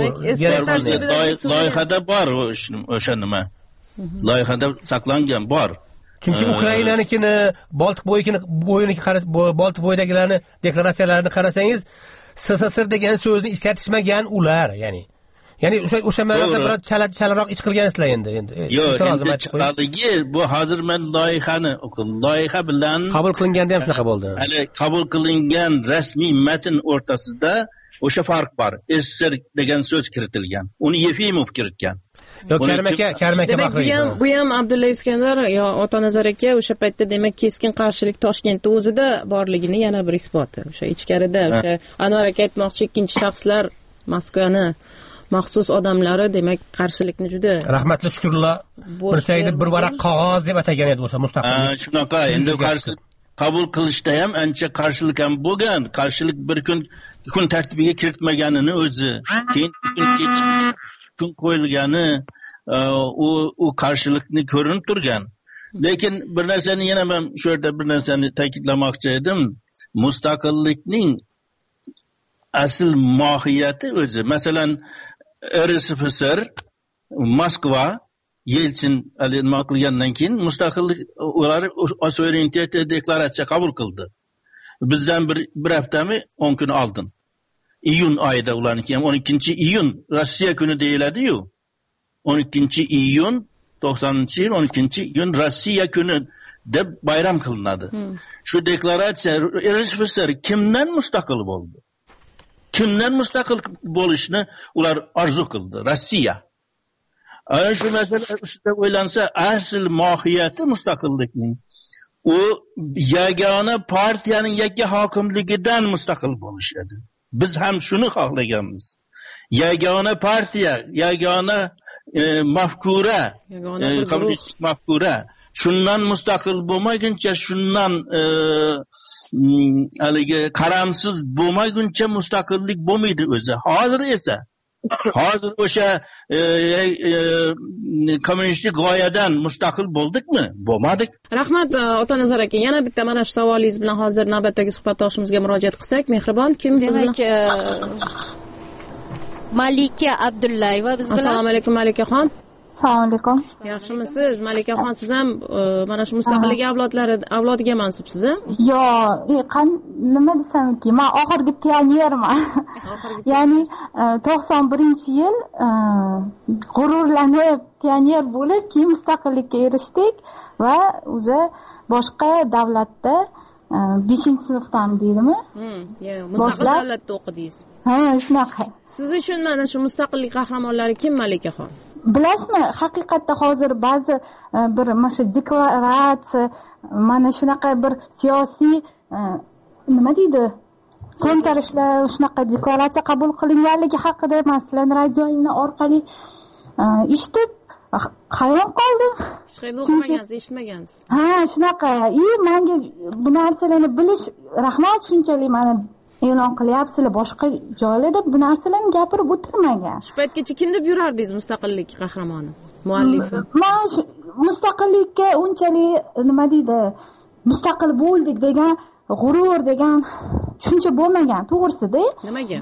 Loyihada bor o'sha nima. Loyihada saqlangan bor. Chunki Ukrainanikini, Boltiq bo'yini bo'yiniki qarash, Boltiq bo'yidagilarni deklaratsiyalarini qarasangiz, S S S R degan so'zni ishlatishmagan ular, ya'ni. Ya'ni o'sha o'sha ma'noda biroz chalaroq ish qilgansizlar endi endi. Yo'q, endi chiqadigi bu hozir men loyihani o'qidim. Loyiha bilan qabul qilinganda ham shunaqa bo'ldi. Hali qabul qilingan rasmiy matn o'rtasida o'sha farq bor. SSR degan so'z kiritilgan. Uni Yefimov kiritgan. Yo'q, Karim aka, Karim aka demak, bu ham bu ham Abdulla Iskandar yo Otanazar aka o'sha paytda demak keskin qarshilik Toshkentda o'zida borligini yana bir isboti. O'sha ichkarida o'sha Anvar aka aytmoqchi, ikkinchi shaxslar Moskvani maxsus odamlari demak qarshilikni juda rahmatli Shukrullo Mirsaidov bir varaq qog'oz deb atagan edi o'sha mustaqillik. Shunaqa, endi qarshilik qabul qilishda ham ancha qarshilik ham bo'lgan. Qarshilik bir kun kun tartibiga kiritmaganini o'zi, keyin kun kech kun qo'yilgani u u qarshilikni ko'rinib turgan. Lekin bir narsani yana men shu yerda bir narsani ta'kidlamoqchi edim. Mustaqillikning asl mohiyati o'zi, masalan, R S F S R Moskva Yeltsin nima qilgandan keyin mustaqillik ular suverenitet deklaratsiya qabul qildi. Bizdan bir bir haftami o'n kun oldin. Iyun oyida ularniki ham o'n ikkinchi iyun Rossiya kuni deyiladi-yu. o'n ikkinchi iyun to'qsoninchi yil o'n ikkinchi iyun Rossiya kuni deb bayram qilinadi. Hmm. Shu deklaratsiya R S F S R kimdan mustaqil bo'ldi? Kimdan mustaqil bo'lishni ular orzu qildi? Rossiya. Ana shu masala ustida o'ylansa, asl mohiyati mustaqillikning u yagona partiyaning yakka hokimligidan mustaqil bo'lish edi. Biz ham shuni xohlaganmiz. Yagona partiya, yagona e, mafkura, e, kommunistik mafkura shundan mustaqil bo'lmaguncha, shundan e, haligi qaramsiz bo'lmaguncha mustaqillik bo'lmaydi o'zi. Hozir esa hozir o'sha e, e, kommunistik g'oyadan mustaqil bo'ldikmi? Bo'lmadik. Rahmat Otanazar aka, yana bitta mana shu savolingiz bilan hozir navbatdagi suhbatdoshimizga murojaat qilsak, mehribon kim biz bilan? Malika Abdullayeva biz bilan. Assalomu alaykum Malikaxon. Assalomu alaykum. Yaxshimisiz Malikaxon? Siz ham mana shu mustaqillik avlodlari avlodiga mansubsiz, a? Yo'q, qan nima desamki, men oxirgi pionerman. Ya'ni to'qson birinchi yil g'ururlanib pioner bo'lib, keyin mustaqillikka erishdik va o'zi boshqa davlatda beshinchi sinfdan deydimi? Hmm, mustaqil davlatda o'qidingiz. Ha, shunaqa. Siz uchun mana shu mustaqillik qahramonlari kim Malikaxon? Bilasizmi, haqiqatda hozir ba'zi bir mana shu deklaratsiya, mana shunaqa bir siyosiy nima deydi, to'ntarishlar, shunaqa deklaratsiya qabul qilinganligi haqida men sizlarning radioinglar orqali eshitib hayron qoldim. Hech qayerda o'qimagansiz, eshitmagansiz. Ha, shunaqa. I, menga bu narsalarni bilish, rahmat shunchalik meni e'lon qilyapsizlar. Boshqa joylarda bu narsalarni gapirib o'tirmagan. Shu paytgacha kim deb yurardingiz mustaqillik qahramoni, muallifi? Men mustaqillikka unchalik nima deydi, mustaqil bo'ldik degan g'urur degan tushuncha bo'lmagan, to'g'risida. Nimaga?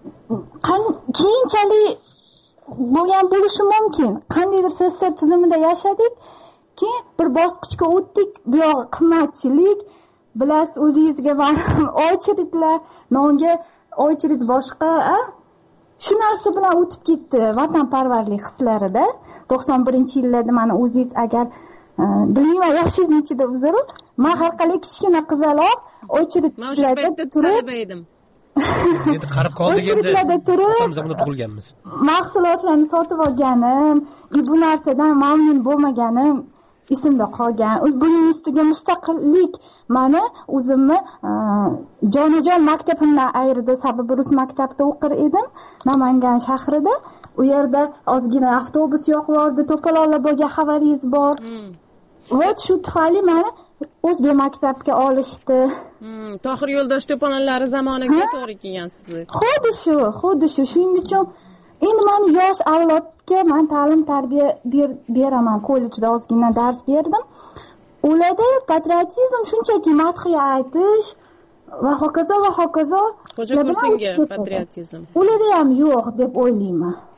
Keyinchalik bo'lgan bo'lishi mumkin. Qandaydir S S R tuzumida yashadik, keyin bir bosqichga o'tdik, bu yoq qimmatchilik, bilasiz o'zingizga ochiriklar, nonga ochirik boshqa, a? Shu narsa bilan o'tib ketdi vatanparvarlik hislarida. to'qson birinchi yillarda mana o'zingiz agar bilmayman yoshingiz nechida uzr, men har qalay kichkina qizaloq ochiriklarda turib edim. Endi qarib qoldik endi. Hamzamda tug'ilganmiz. Mahsulotlarni sotib olganim, bu narsadan mamnun bo'lmaganim esimda qolgan. Buning ustiga mustaqillik meni o'zimni jonajon maktabimdan ayirdi. Sababi rus maktabida o'qir edim, Namangan shahrida. U yerda ozgina avtobus yo'qlardi, to'polonlar bo'lgan xabaringiz bor. Va shu tufayli meni o'zbek maktabga olishdi. Hmm, Tohir Yo'ldosh to'polonlari zamoniga to'g'ri kelgansiz. Xuddi shu, xuddi shu. Shuning uchun endi meni yosh avlodga men ta'lim tarbiya beraman. Kollejda ozgina dars berdim. Ularda patriotizm shunchaki madhiya aytish va hokazo va hokazo. Xo'ja Kursinga patriotizm. Ularda ham yo'q deb o'ylayman.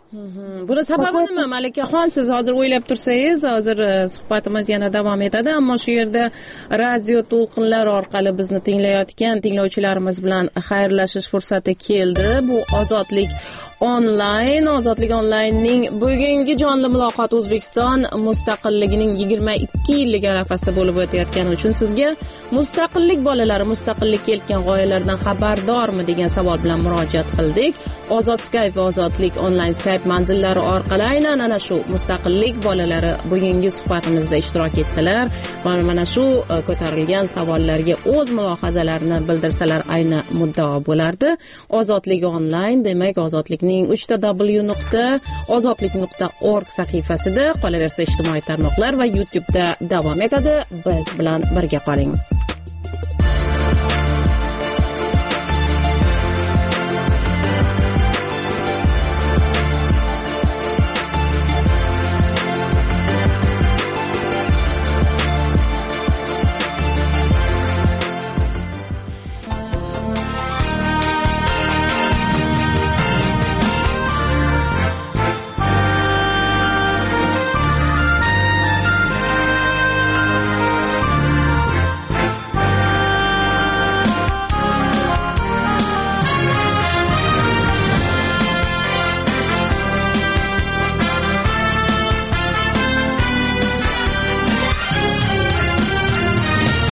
Buni sababi nima Malikaxon? Siz hozir o'ylab tursangiz, hozir suhbatimiz yana davom etadi, ammo shu yerda radio to'lqinlar orqali bizni tinglayotgan tinglovchilarimiz bilan xayrlashish fursati keldi. Bu Ozodlik onlayn, Ozodlik onlaynning bugungi jonli muloqoti O'zbekiston mustaqilligining yigirma ikki yillik arafasida bo'lib o'tayotgani uchun sizga mustaqillik bolalari mustaqillikka eltgan g'oyalardan xabardormi degan savol bilan murojaat qildik. Ozod Skype va Ozodlik onlayn Skype manzillari orqali aynan ana shu mustaqillik bolalari bugungi suhbatimizda ishtirok etsalar va mana shu ko'tarilgan savollarga o'z mulohazalarini bildirsalar ayni muddao bo'lardi. Ozodlik onlayn demak ozodlikning uch ta w nuqta ozodlik nuqta org sahifasida, qolaversa ijtimoiy tarmoqlar va YouTube'da davom etadi. Biz bilan birga qoling.